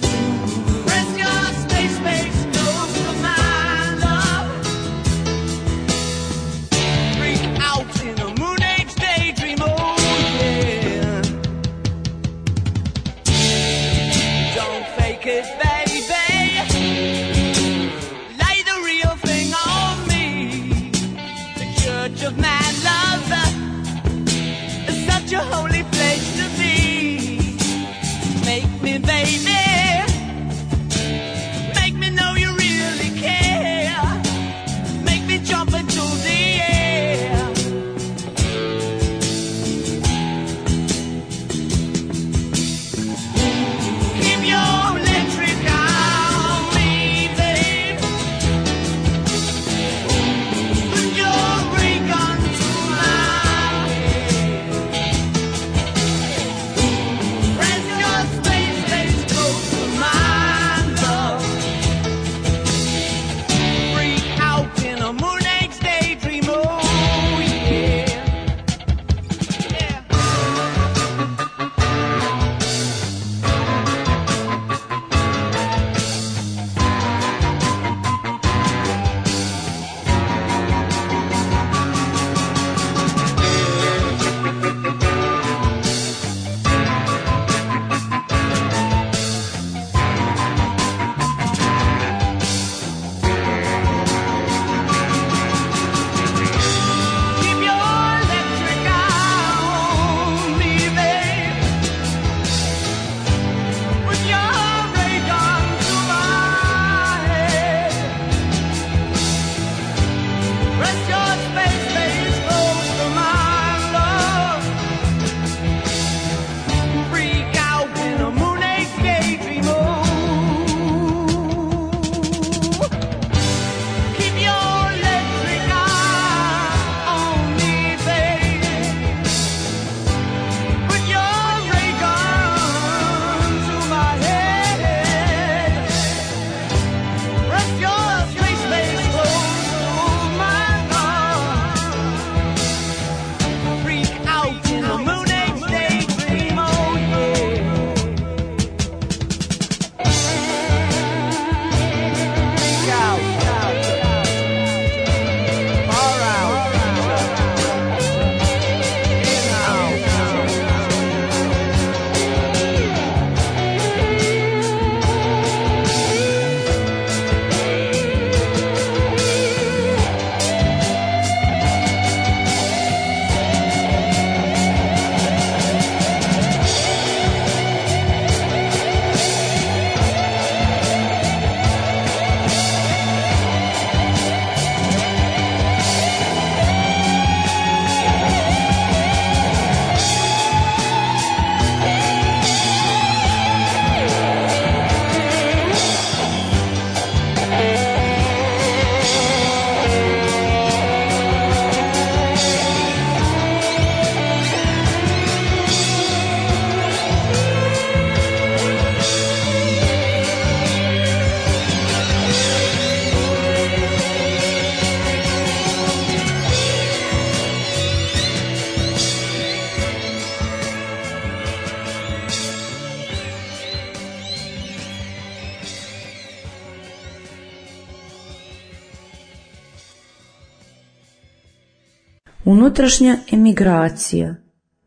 Unutrašnja emigracija.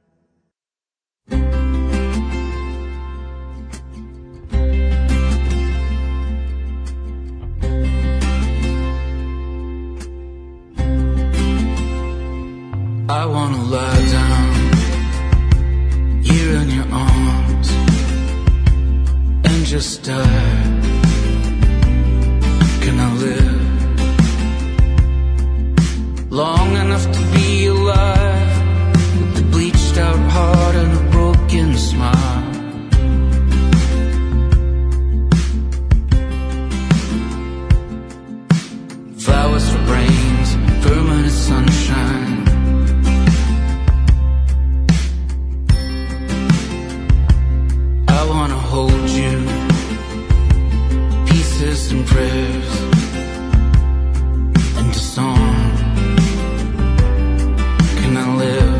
I wanna lie down here in your arms and just die. Can I live long enough to be alive with the bleached out heart and a broken smile? Flowers for brains, permanent sunshine. I wanna hold you, pieces and prayers into song. Can I live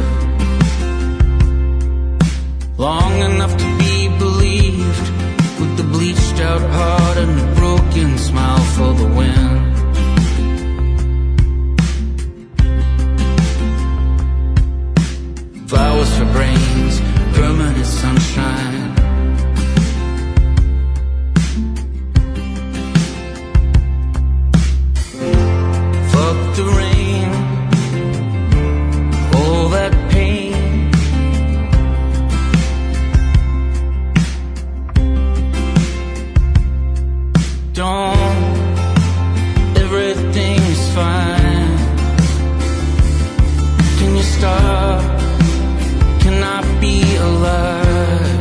long enough to be believed with the bleached out heart and a broken smile for the wind? Flowers for brains, permanent sunshine. Fuck the rain, all that pain. Don't, everything's fine. Can you stop? Can I be alive?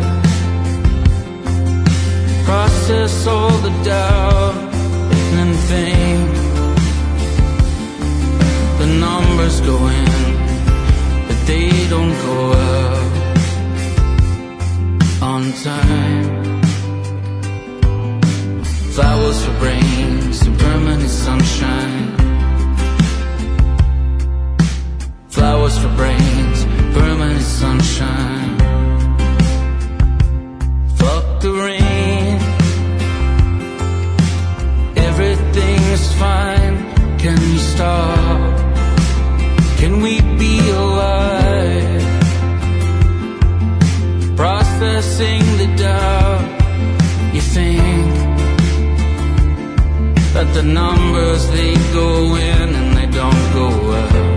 Process all the doubt and think. The numbers go in, but they don't go up on time. Flowers for brains and permanent sunshine. Flowers for brains, permanent sunshine. Fuck the rain, everything's fine. Can you stop? Can we be alive? Processing the doubt. You think that the numbers, they go in and they don't go out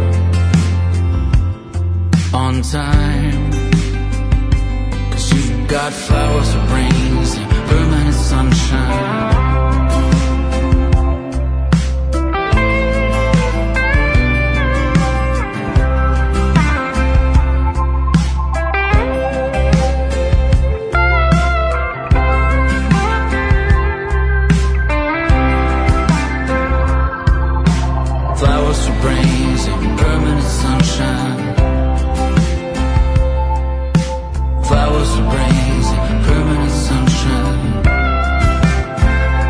on time. 'Cause you've got flowers for brains and permanent sunshine. Flowers for brains and permanent sunshine. Flowers for brains and permanent sunshine.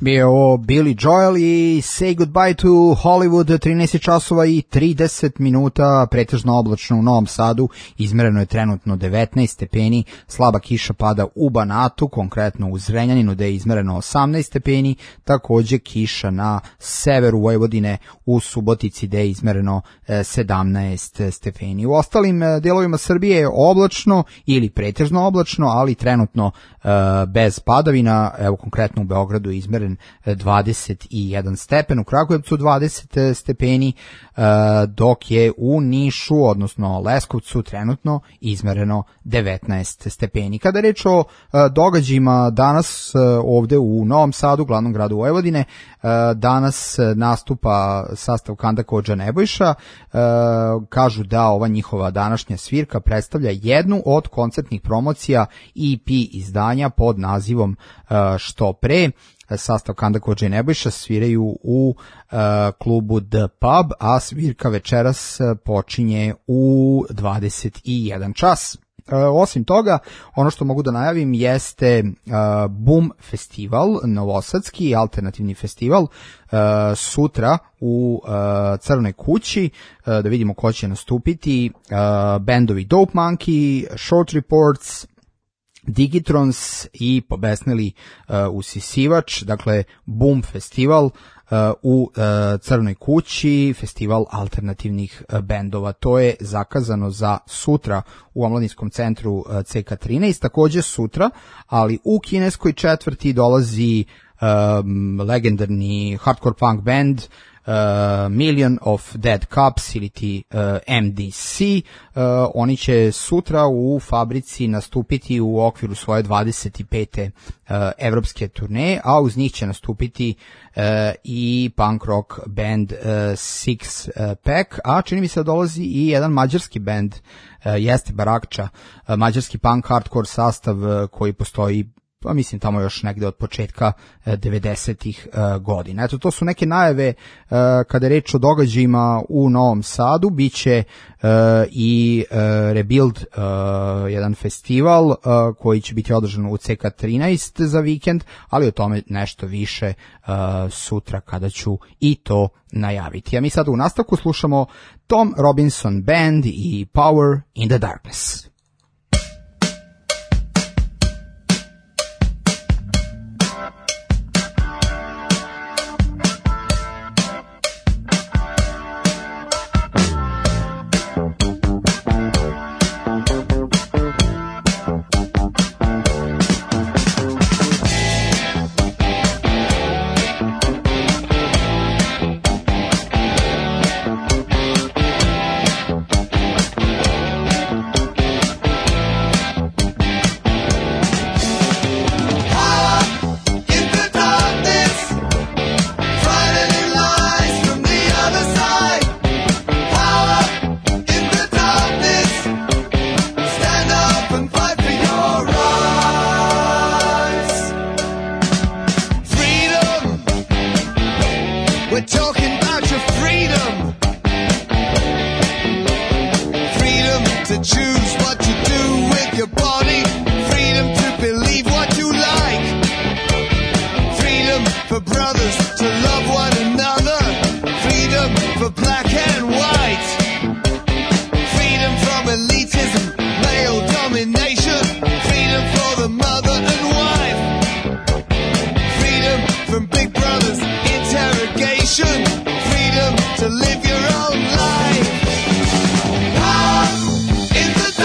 Bio je ovo Billy Joel i Say Goodbye to Hollywood, trinaest časova i trideset minuta, pretežno oblačno u Novom Sadu, izmereno je trenutno devetnaest stepeni, slaba kiša pada u Banatu, konkretno u Zrenjaninu gde je izmereno osamnaest stepeni, takođe kiša na severu Vojvodine u Subotici gde je izmereno sedamnaest stepeni. U ostalim delovima Srbije je oblačno ili pretežno oblačno, ali trenutno bez padavina, evo konkretno u Beogradu je izmeren dvadeset jedan stepen, u Kragujevcu dvadeset stepeni, dok je u Nišu, odnosno Leskovcu, trenutno izmereno devetnaest stepeni. Kada je reč o događajima danas ovde u Novom Sadu, glavnom gradu Vojvodine, danas nastupa sastav Kanda Kodža Nebojša, kažu da ova njihova današnja svirka predstavlja jednu od koncertnih promocija E P izdanja pod nazivom Što pre. Sastav Kanda Kodža i Nebojša sviraju u uh, klubu The Pub, a svirka večeras počinje u dvadeset jedan čas. Uh, osim toga, ono što mogu da najavim jeste uh, Boom festival, novosadski alternativni festival, uh, sutra u uh, Crnoj kući, uh, da vidimo ko će nastupiti, uh, bendovi Dope Monkey, Short Reports, Digitrons i pobesneli uh, usisivač, dakle Boom festival uh, u uh, Crnoj kući, festival alternativnih uh, bendova. To je zakazano za sutra u omladinskom centru uh, C K trinaest, takođe sutra, ali u kineskoj četvrti dolazi um, legendarni hardcore punk band Uh, Million of Dead Cups ili ti uh, M D C. Uh, oni će sutra u fabrici nastupiti u okviru svoje dvadeset pete Uh, evropske turneje, a uz njih će nastupiti uh, i punk rock band uh, Six uh, Pack, a čini mi se da dolazi i jedan mađarski band, uh, jeste Barakča, uh, mađarski punk hardcore sastav uh, koji postoji, pa mislim tamo još negde od početka devedesetih godina. Eto, to su neke najave kada je reč o događajima u Novom Sadu. Biće i Rebuild, jedan festival koji će biti održan u C K trinaest za vikend, ali o tome nešto više sutra kada ću i to najaviti. A mi sad u nastavku slušamo Tom Robinson Band i Power in the Darkness. Freedom to live your own life. Power in the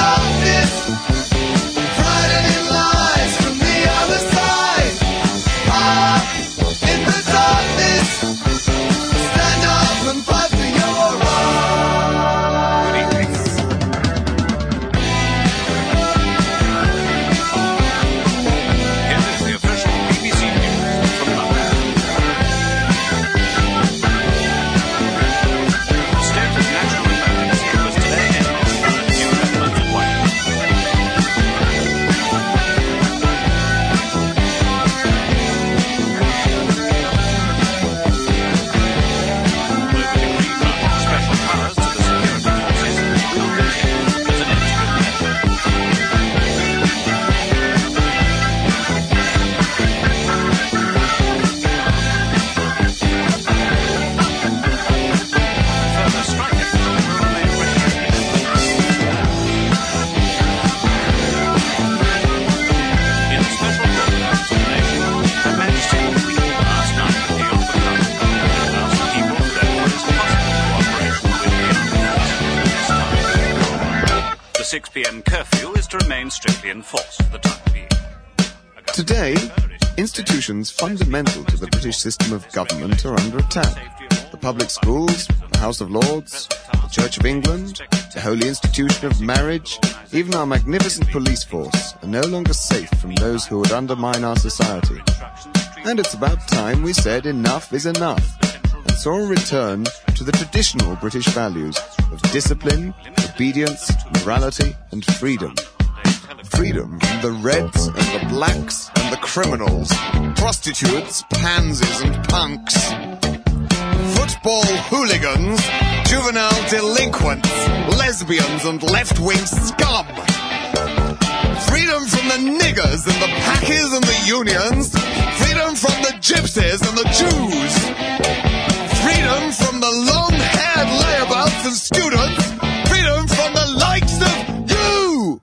six p.m. curfew is to remain strictly enforced for the time being. Today, institutions fundamental to the British system of government are under attack. The public schools, the House of Lords, the Church of England, the holy institution of marriage, even our magnificent police force are no longer safe from those who would undermine our society. And it's about time we said enough is enough, and saw a return to the traditional British values of discipline, obedience, morality, and freedom. Freedom from the reds and the blacks and the criminals, prostitutes, pansies and punks, football hooligans, juvenile delinquents, lesbians and left-wing scum. Freedom from the niggers and the packers and the unions, freedom from the gypsies and the Jews, freedom from the long-haired layabouts and students, freedom from the likes of you!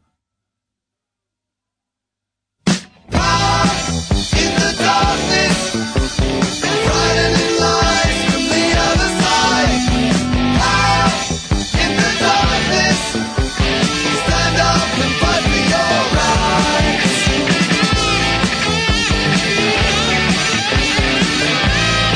In the darkness, frightening lies from the other side. Out in the darkness, stand up and fight for your rights.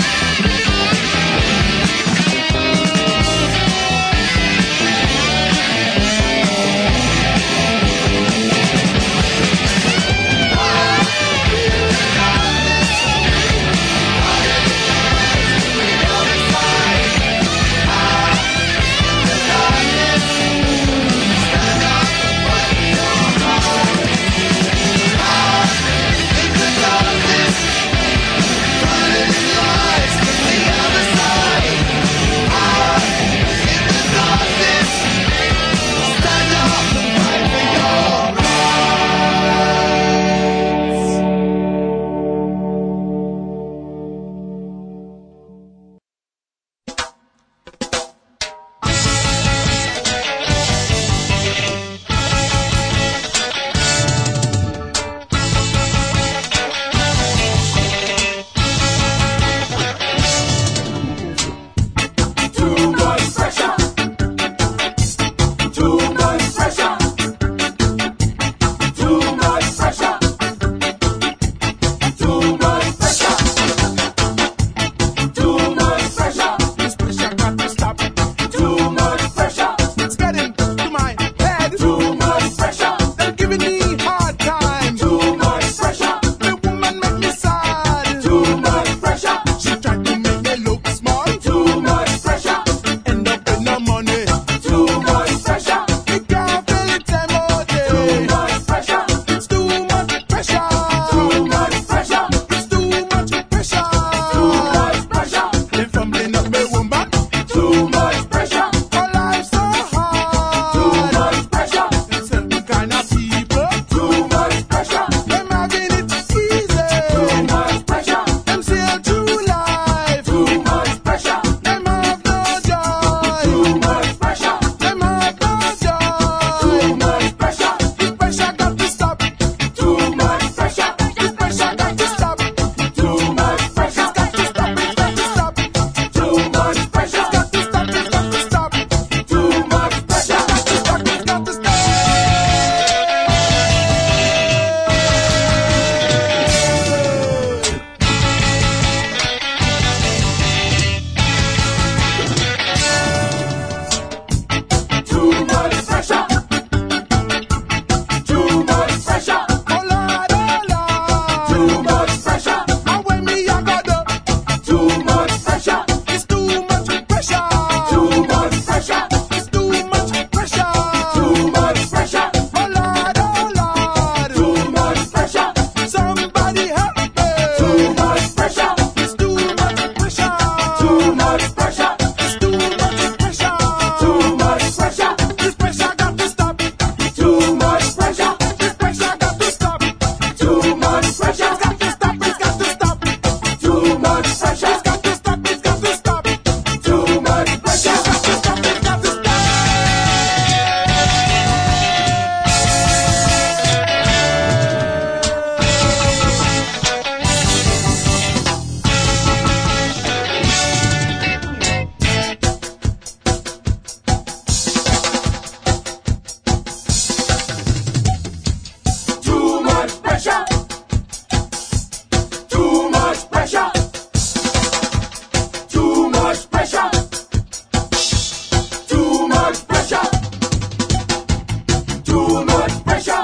Too much pressure.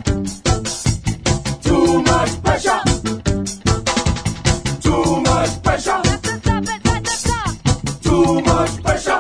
Too much pressure. Too much pressure. Too much pressure.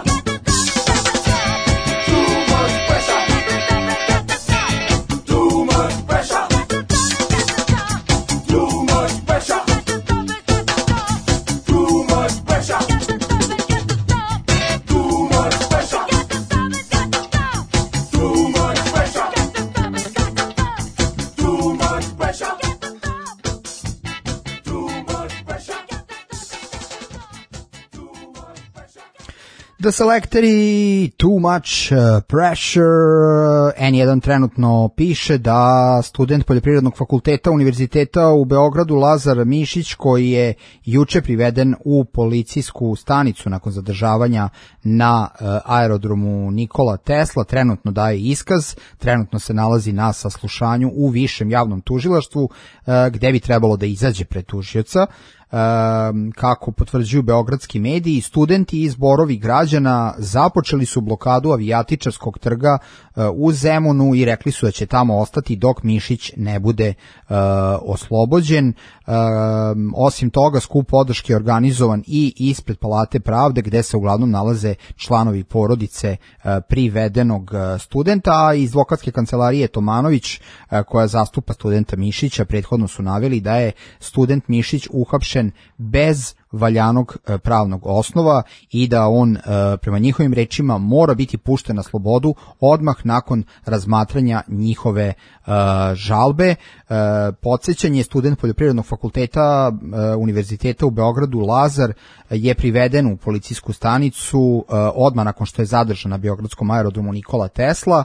The Selectori, Too Much uh, Pressure. N jedan trenutno piše da student Poljoprivrednog fakulteta Univerziteta u Beogradu Lazar Mišić, koji je juče priveden u policijsku stanicu nakon zadržavanja na uh, aerodromu Nikola Tesla, trenutno daje iskaz, trenutno se nalazi na saslušanju u Višem javnom tužilaštvu, uh, gde bi trebalo da izađe pred tužioca. Um, kako potvrđuju beogradski mediji, studenti i zborovi građana započeli su blokadu Avijatičarskog trga uh, u Zemunu i rekli su da će tamo ostati dok Mišić ne bude uh, oslobođen. Um, osim toga, skup podrške je organizovan i ispred Palate pravde, gde se uglavnom nalaze članovi porodice uh, privedenog uh, studenta, a iz advokatske kancelarije Tomanović, uh, koja zastupa studenta Mišića, prethodno su naveli da je student Mišić uhapšen bez valjanog e, pravnog osnova i da on, e, prema njihovim rečima, mora biti pušten na slobodu odmah nakon razmatranja njihove e, žalbe. E, podsjećanje, student Poljoprivrednog fakulteta e, Univerziteta u Beogradu Lazar je priveden u policijsku stanicu e, odmah nakon što je zadržan na beogradskom aerodromu Nikola Tesla,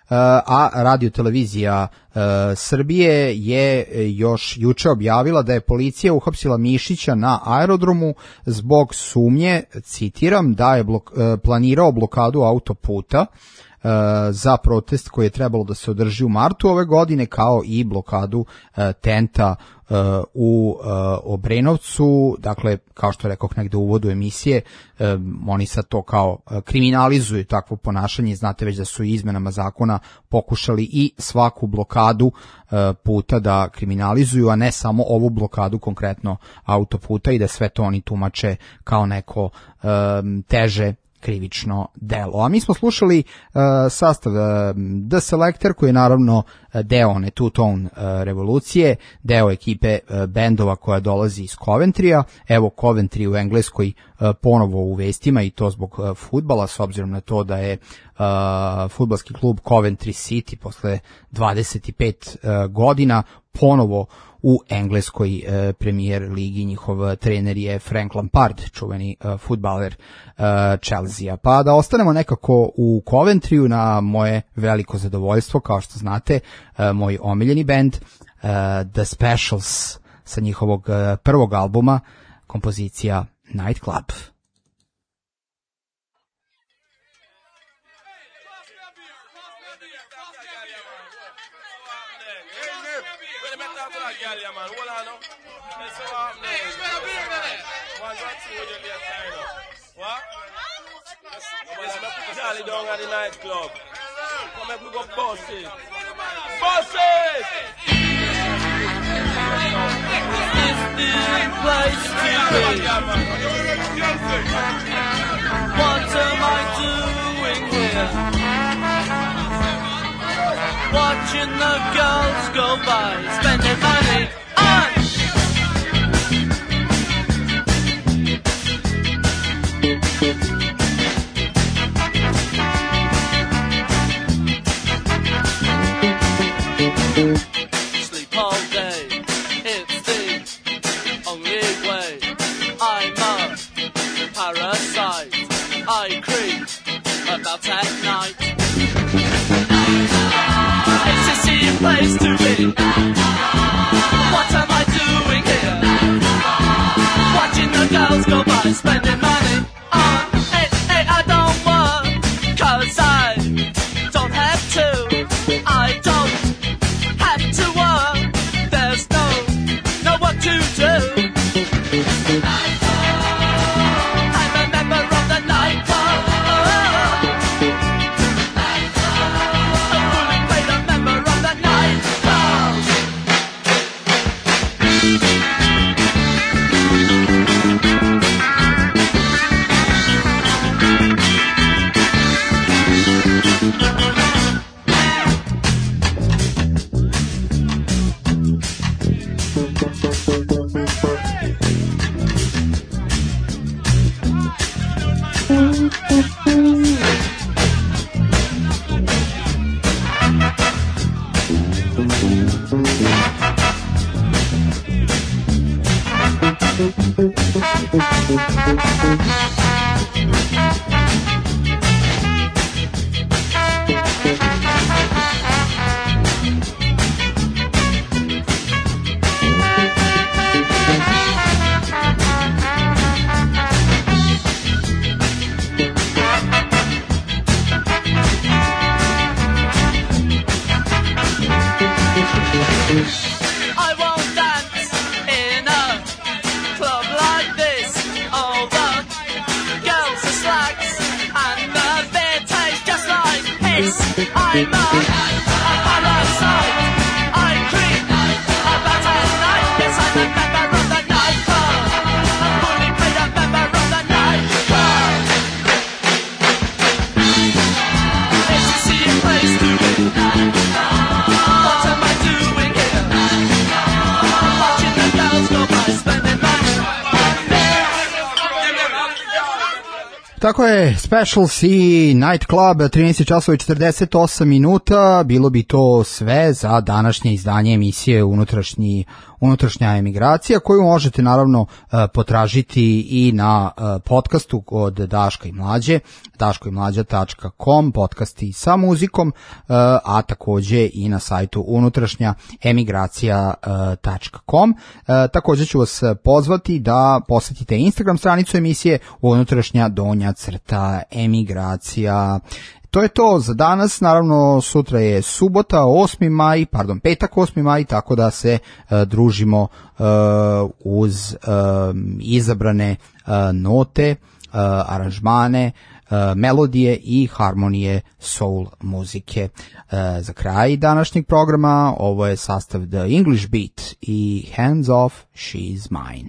a radio televizija e, Srbije je još juče objavila da je policija uhapsila Mišića na aerodromu zbog sumnje, citiram, da je blok, e, planirao blokadu autoputa e, za protest koji je trebalo da se održi u martu ove godine, kao i blokadu e, tenta e, u e, Obrenovcu. Dakle, kao što rekoh negde u uvodu emisije, e, oni sad to kao e, kriminalizuju takvo ponašanje. Znate već da su izmenama zakona pokušali i svaku blokadu e, puta da kriminalizuju, a ne samo ovu blokadu konkretno autoputa, i da sve to oni tumače kao neko e, teže krivično delo. A mi smo slušali uh, sastav uh, The Selector, koji je naravno deo one two-tone uh, revolucije, deo ekipe uh, bendova koja dolazi iz Coventrya. Evo Coventry u Engleskoj uh, ponovo u vestima, i to zbog uh, fudbala, s obzirom na to da je uh, fudbalski klub Coventry City posle dvadeset pet uh, godina ponovo u engleskoj e, premier ligi. Njihov trener je Frank Lampard, čuveni e, fudbaler e, Chelsea. Pa da ostanemo nekako u Coventryu, na moje veliko zadovoljstvo, kao što znate, e, moj omiljeni bend, e, The Specials, sa njihovog e, prvog albuma, kompozicija Night Club. Charlie down at the nightclub. Come and we go boss it. Boss it! Is this the place to be? What am I doing here? Watching the girls go by, spending money on sleep all day, it's the only way. I'm a parasite, I creep about at night. It's a scene place to be. What am I doing here? Watching the girls go by, spending money on hey, hey, I don't work, cause I don't have to. I don't have to work, there's no, no what to do. I'm a member of the nightclub, a fully paid a I'm a parasite. I creep about at night. Yes, I'm a member of the night club. A fully paid up member of the night club. It's a see a place to be. What am I doing here? Watching the girls go by, spending money. Tako je, Specials i Night Club, trinaest časova i četrdeset osam minuta, bilo bi to sve za današnje izdanje emisije Unutrašnji, Unutrašnja emigracija, koju možete naravno potražiti i na podcastu od Daška i Mlađe, daško i mlađa tačka com, podcasti sa muzikom, a takođe i na sajtu unutrašnja emigracija tačka com. Takođe ću vas pozvati da posetite Instagram stranicu emisije Unutrašnja donja crta emigracija. To je to za danas, naravno sutra je subota osmi maj, pardon, petak osmi maj, tako da se uh, družimo uh, uz uh, izabrane uh, note, uh, aranžmane, uh, melodije i harmonije soul muzike. Uh, za kraj današnjeg programa ovo je sastav The English Beat i Hands Off, She's Mine.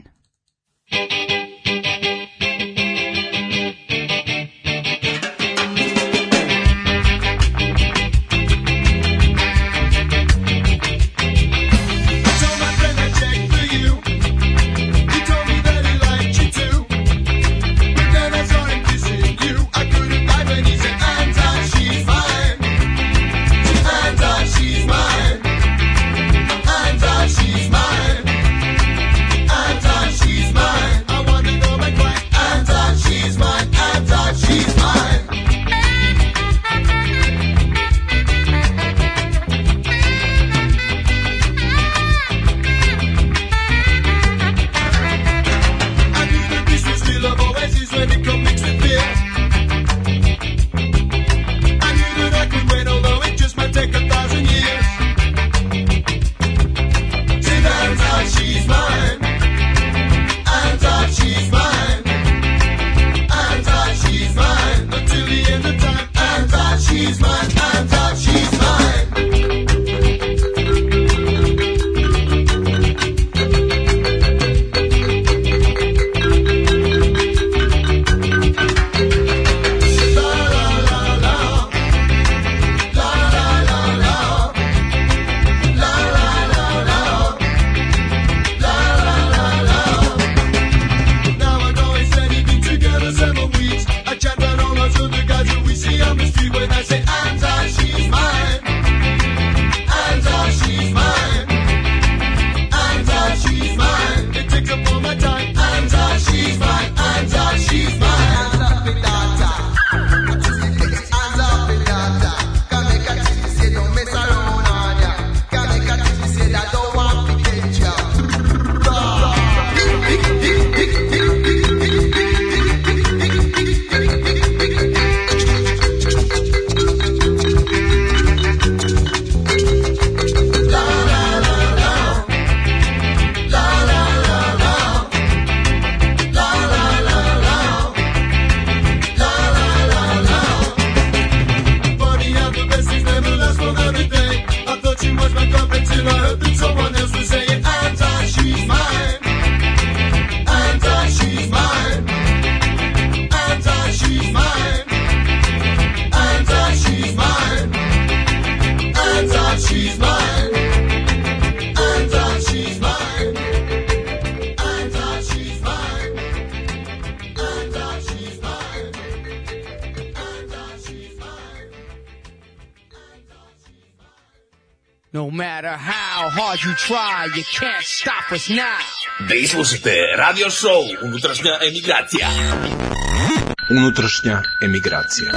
No matter how hard you try, you can't stop us now. Vi slušate radio show Unutrašnja emigracija. Unutrašnja emigracija.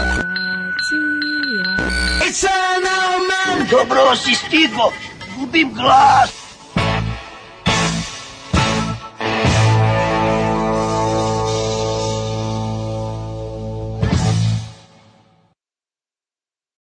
It's an old man. Dobro si stigo. Gubim glas.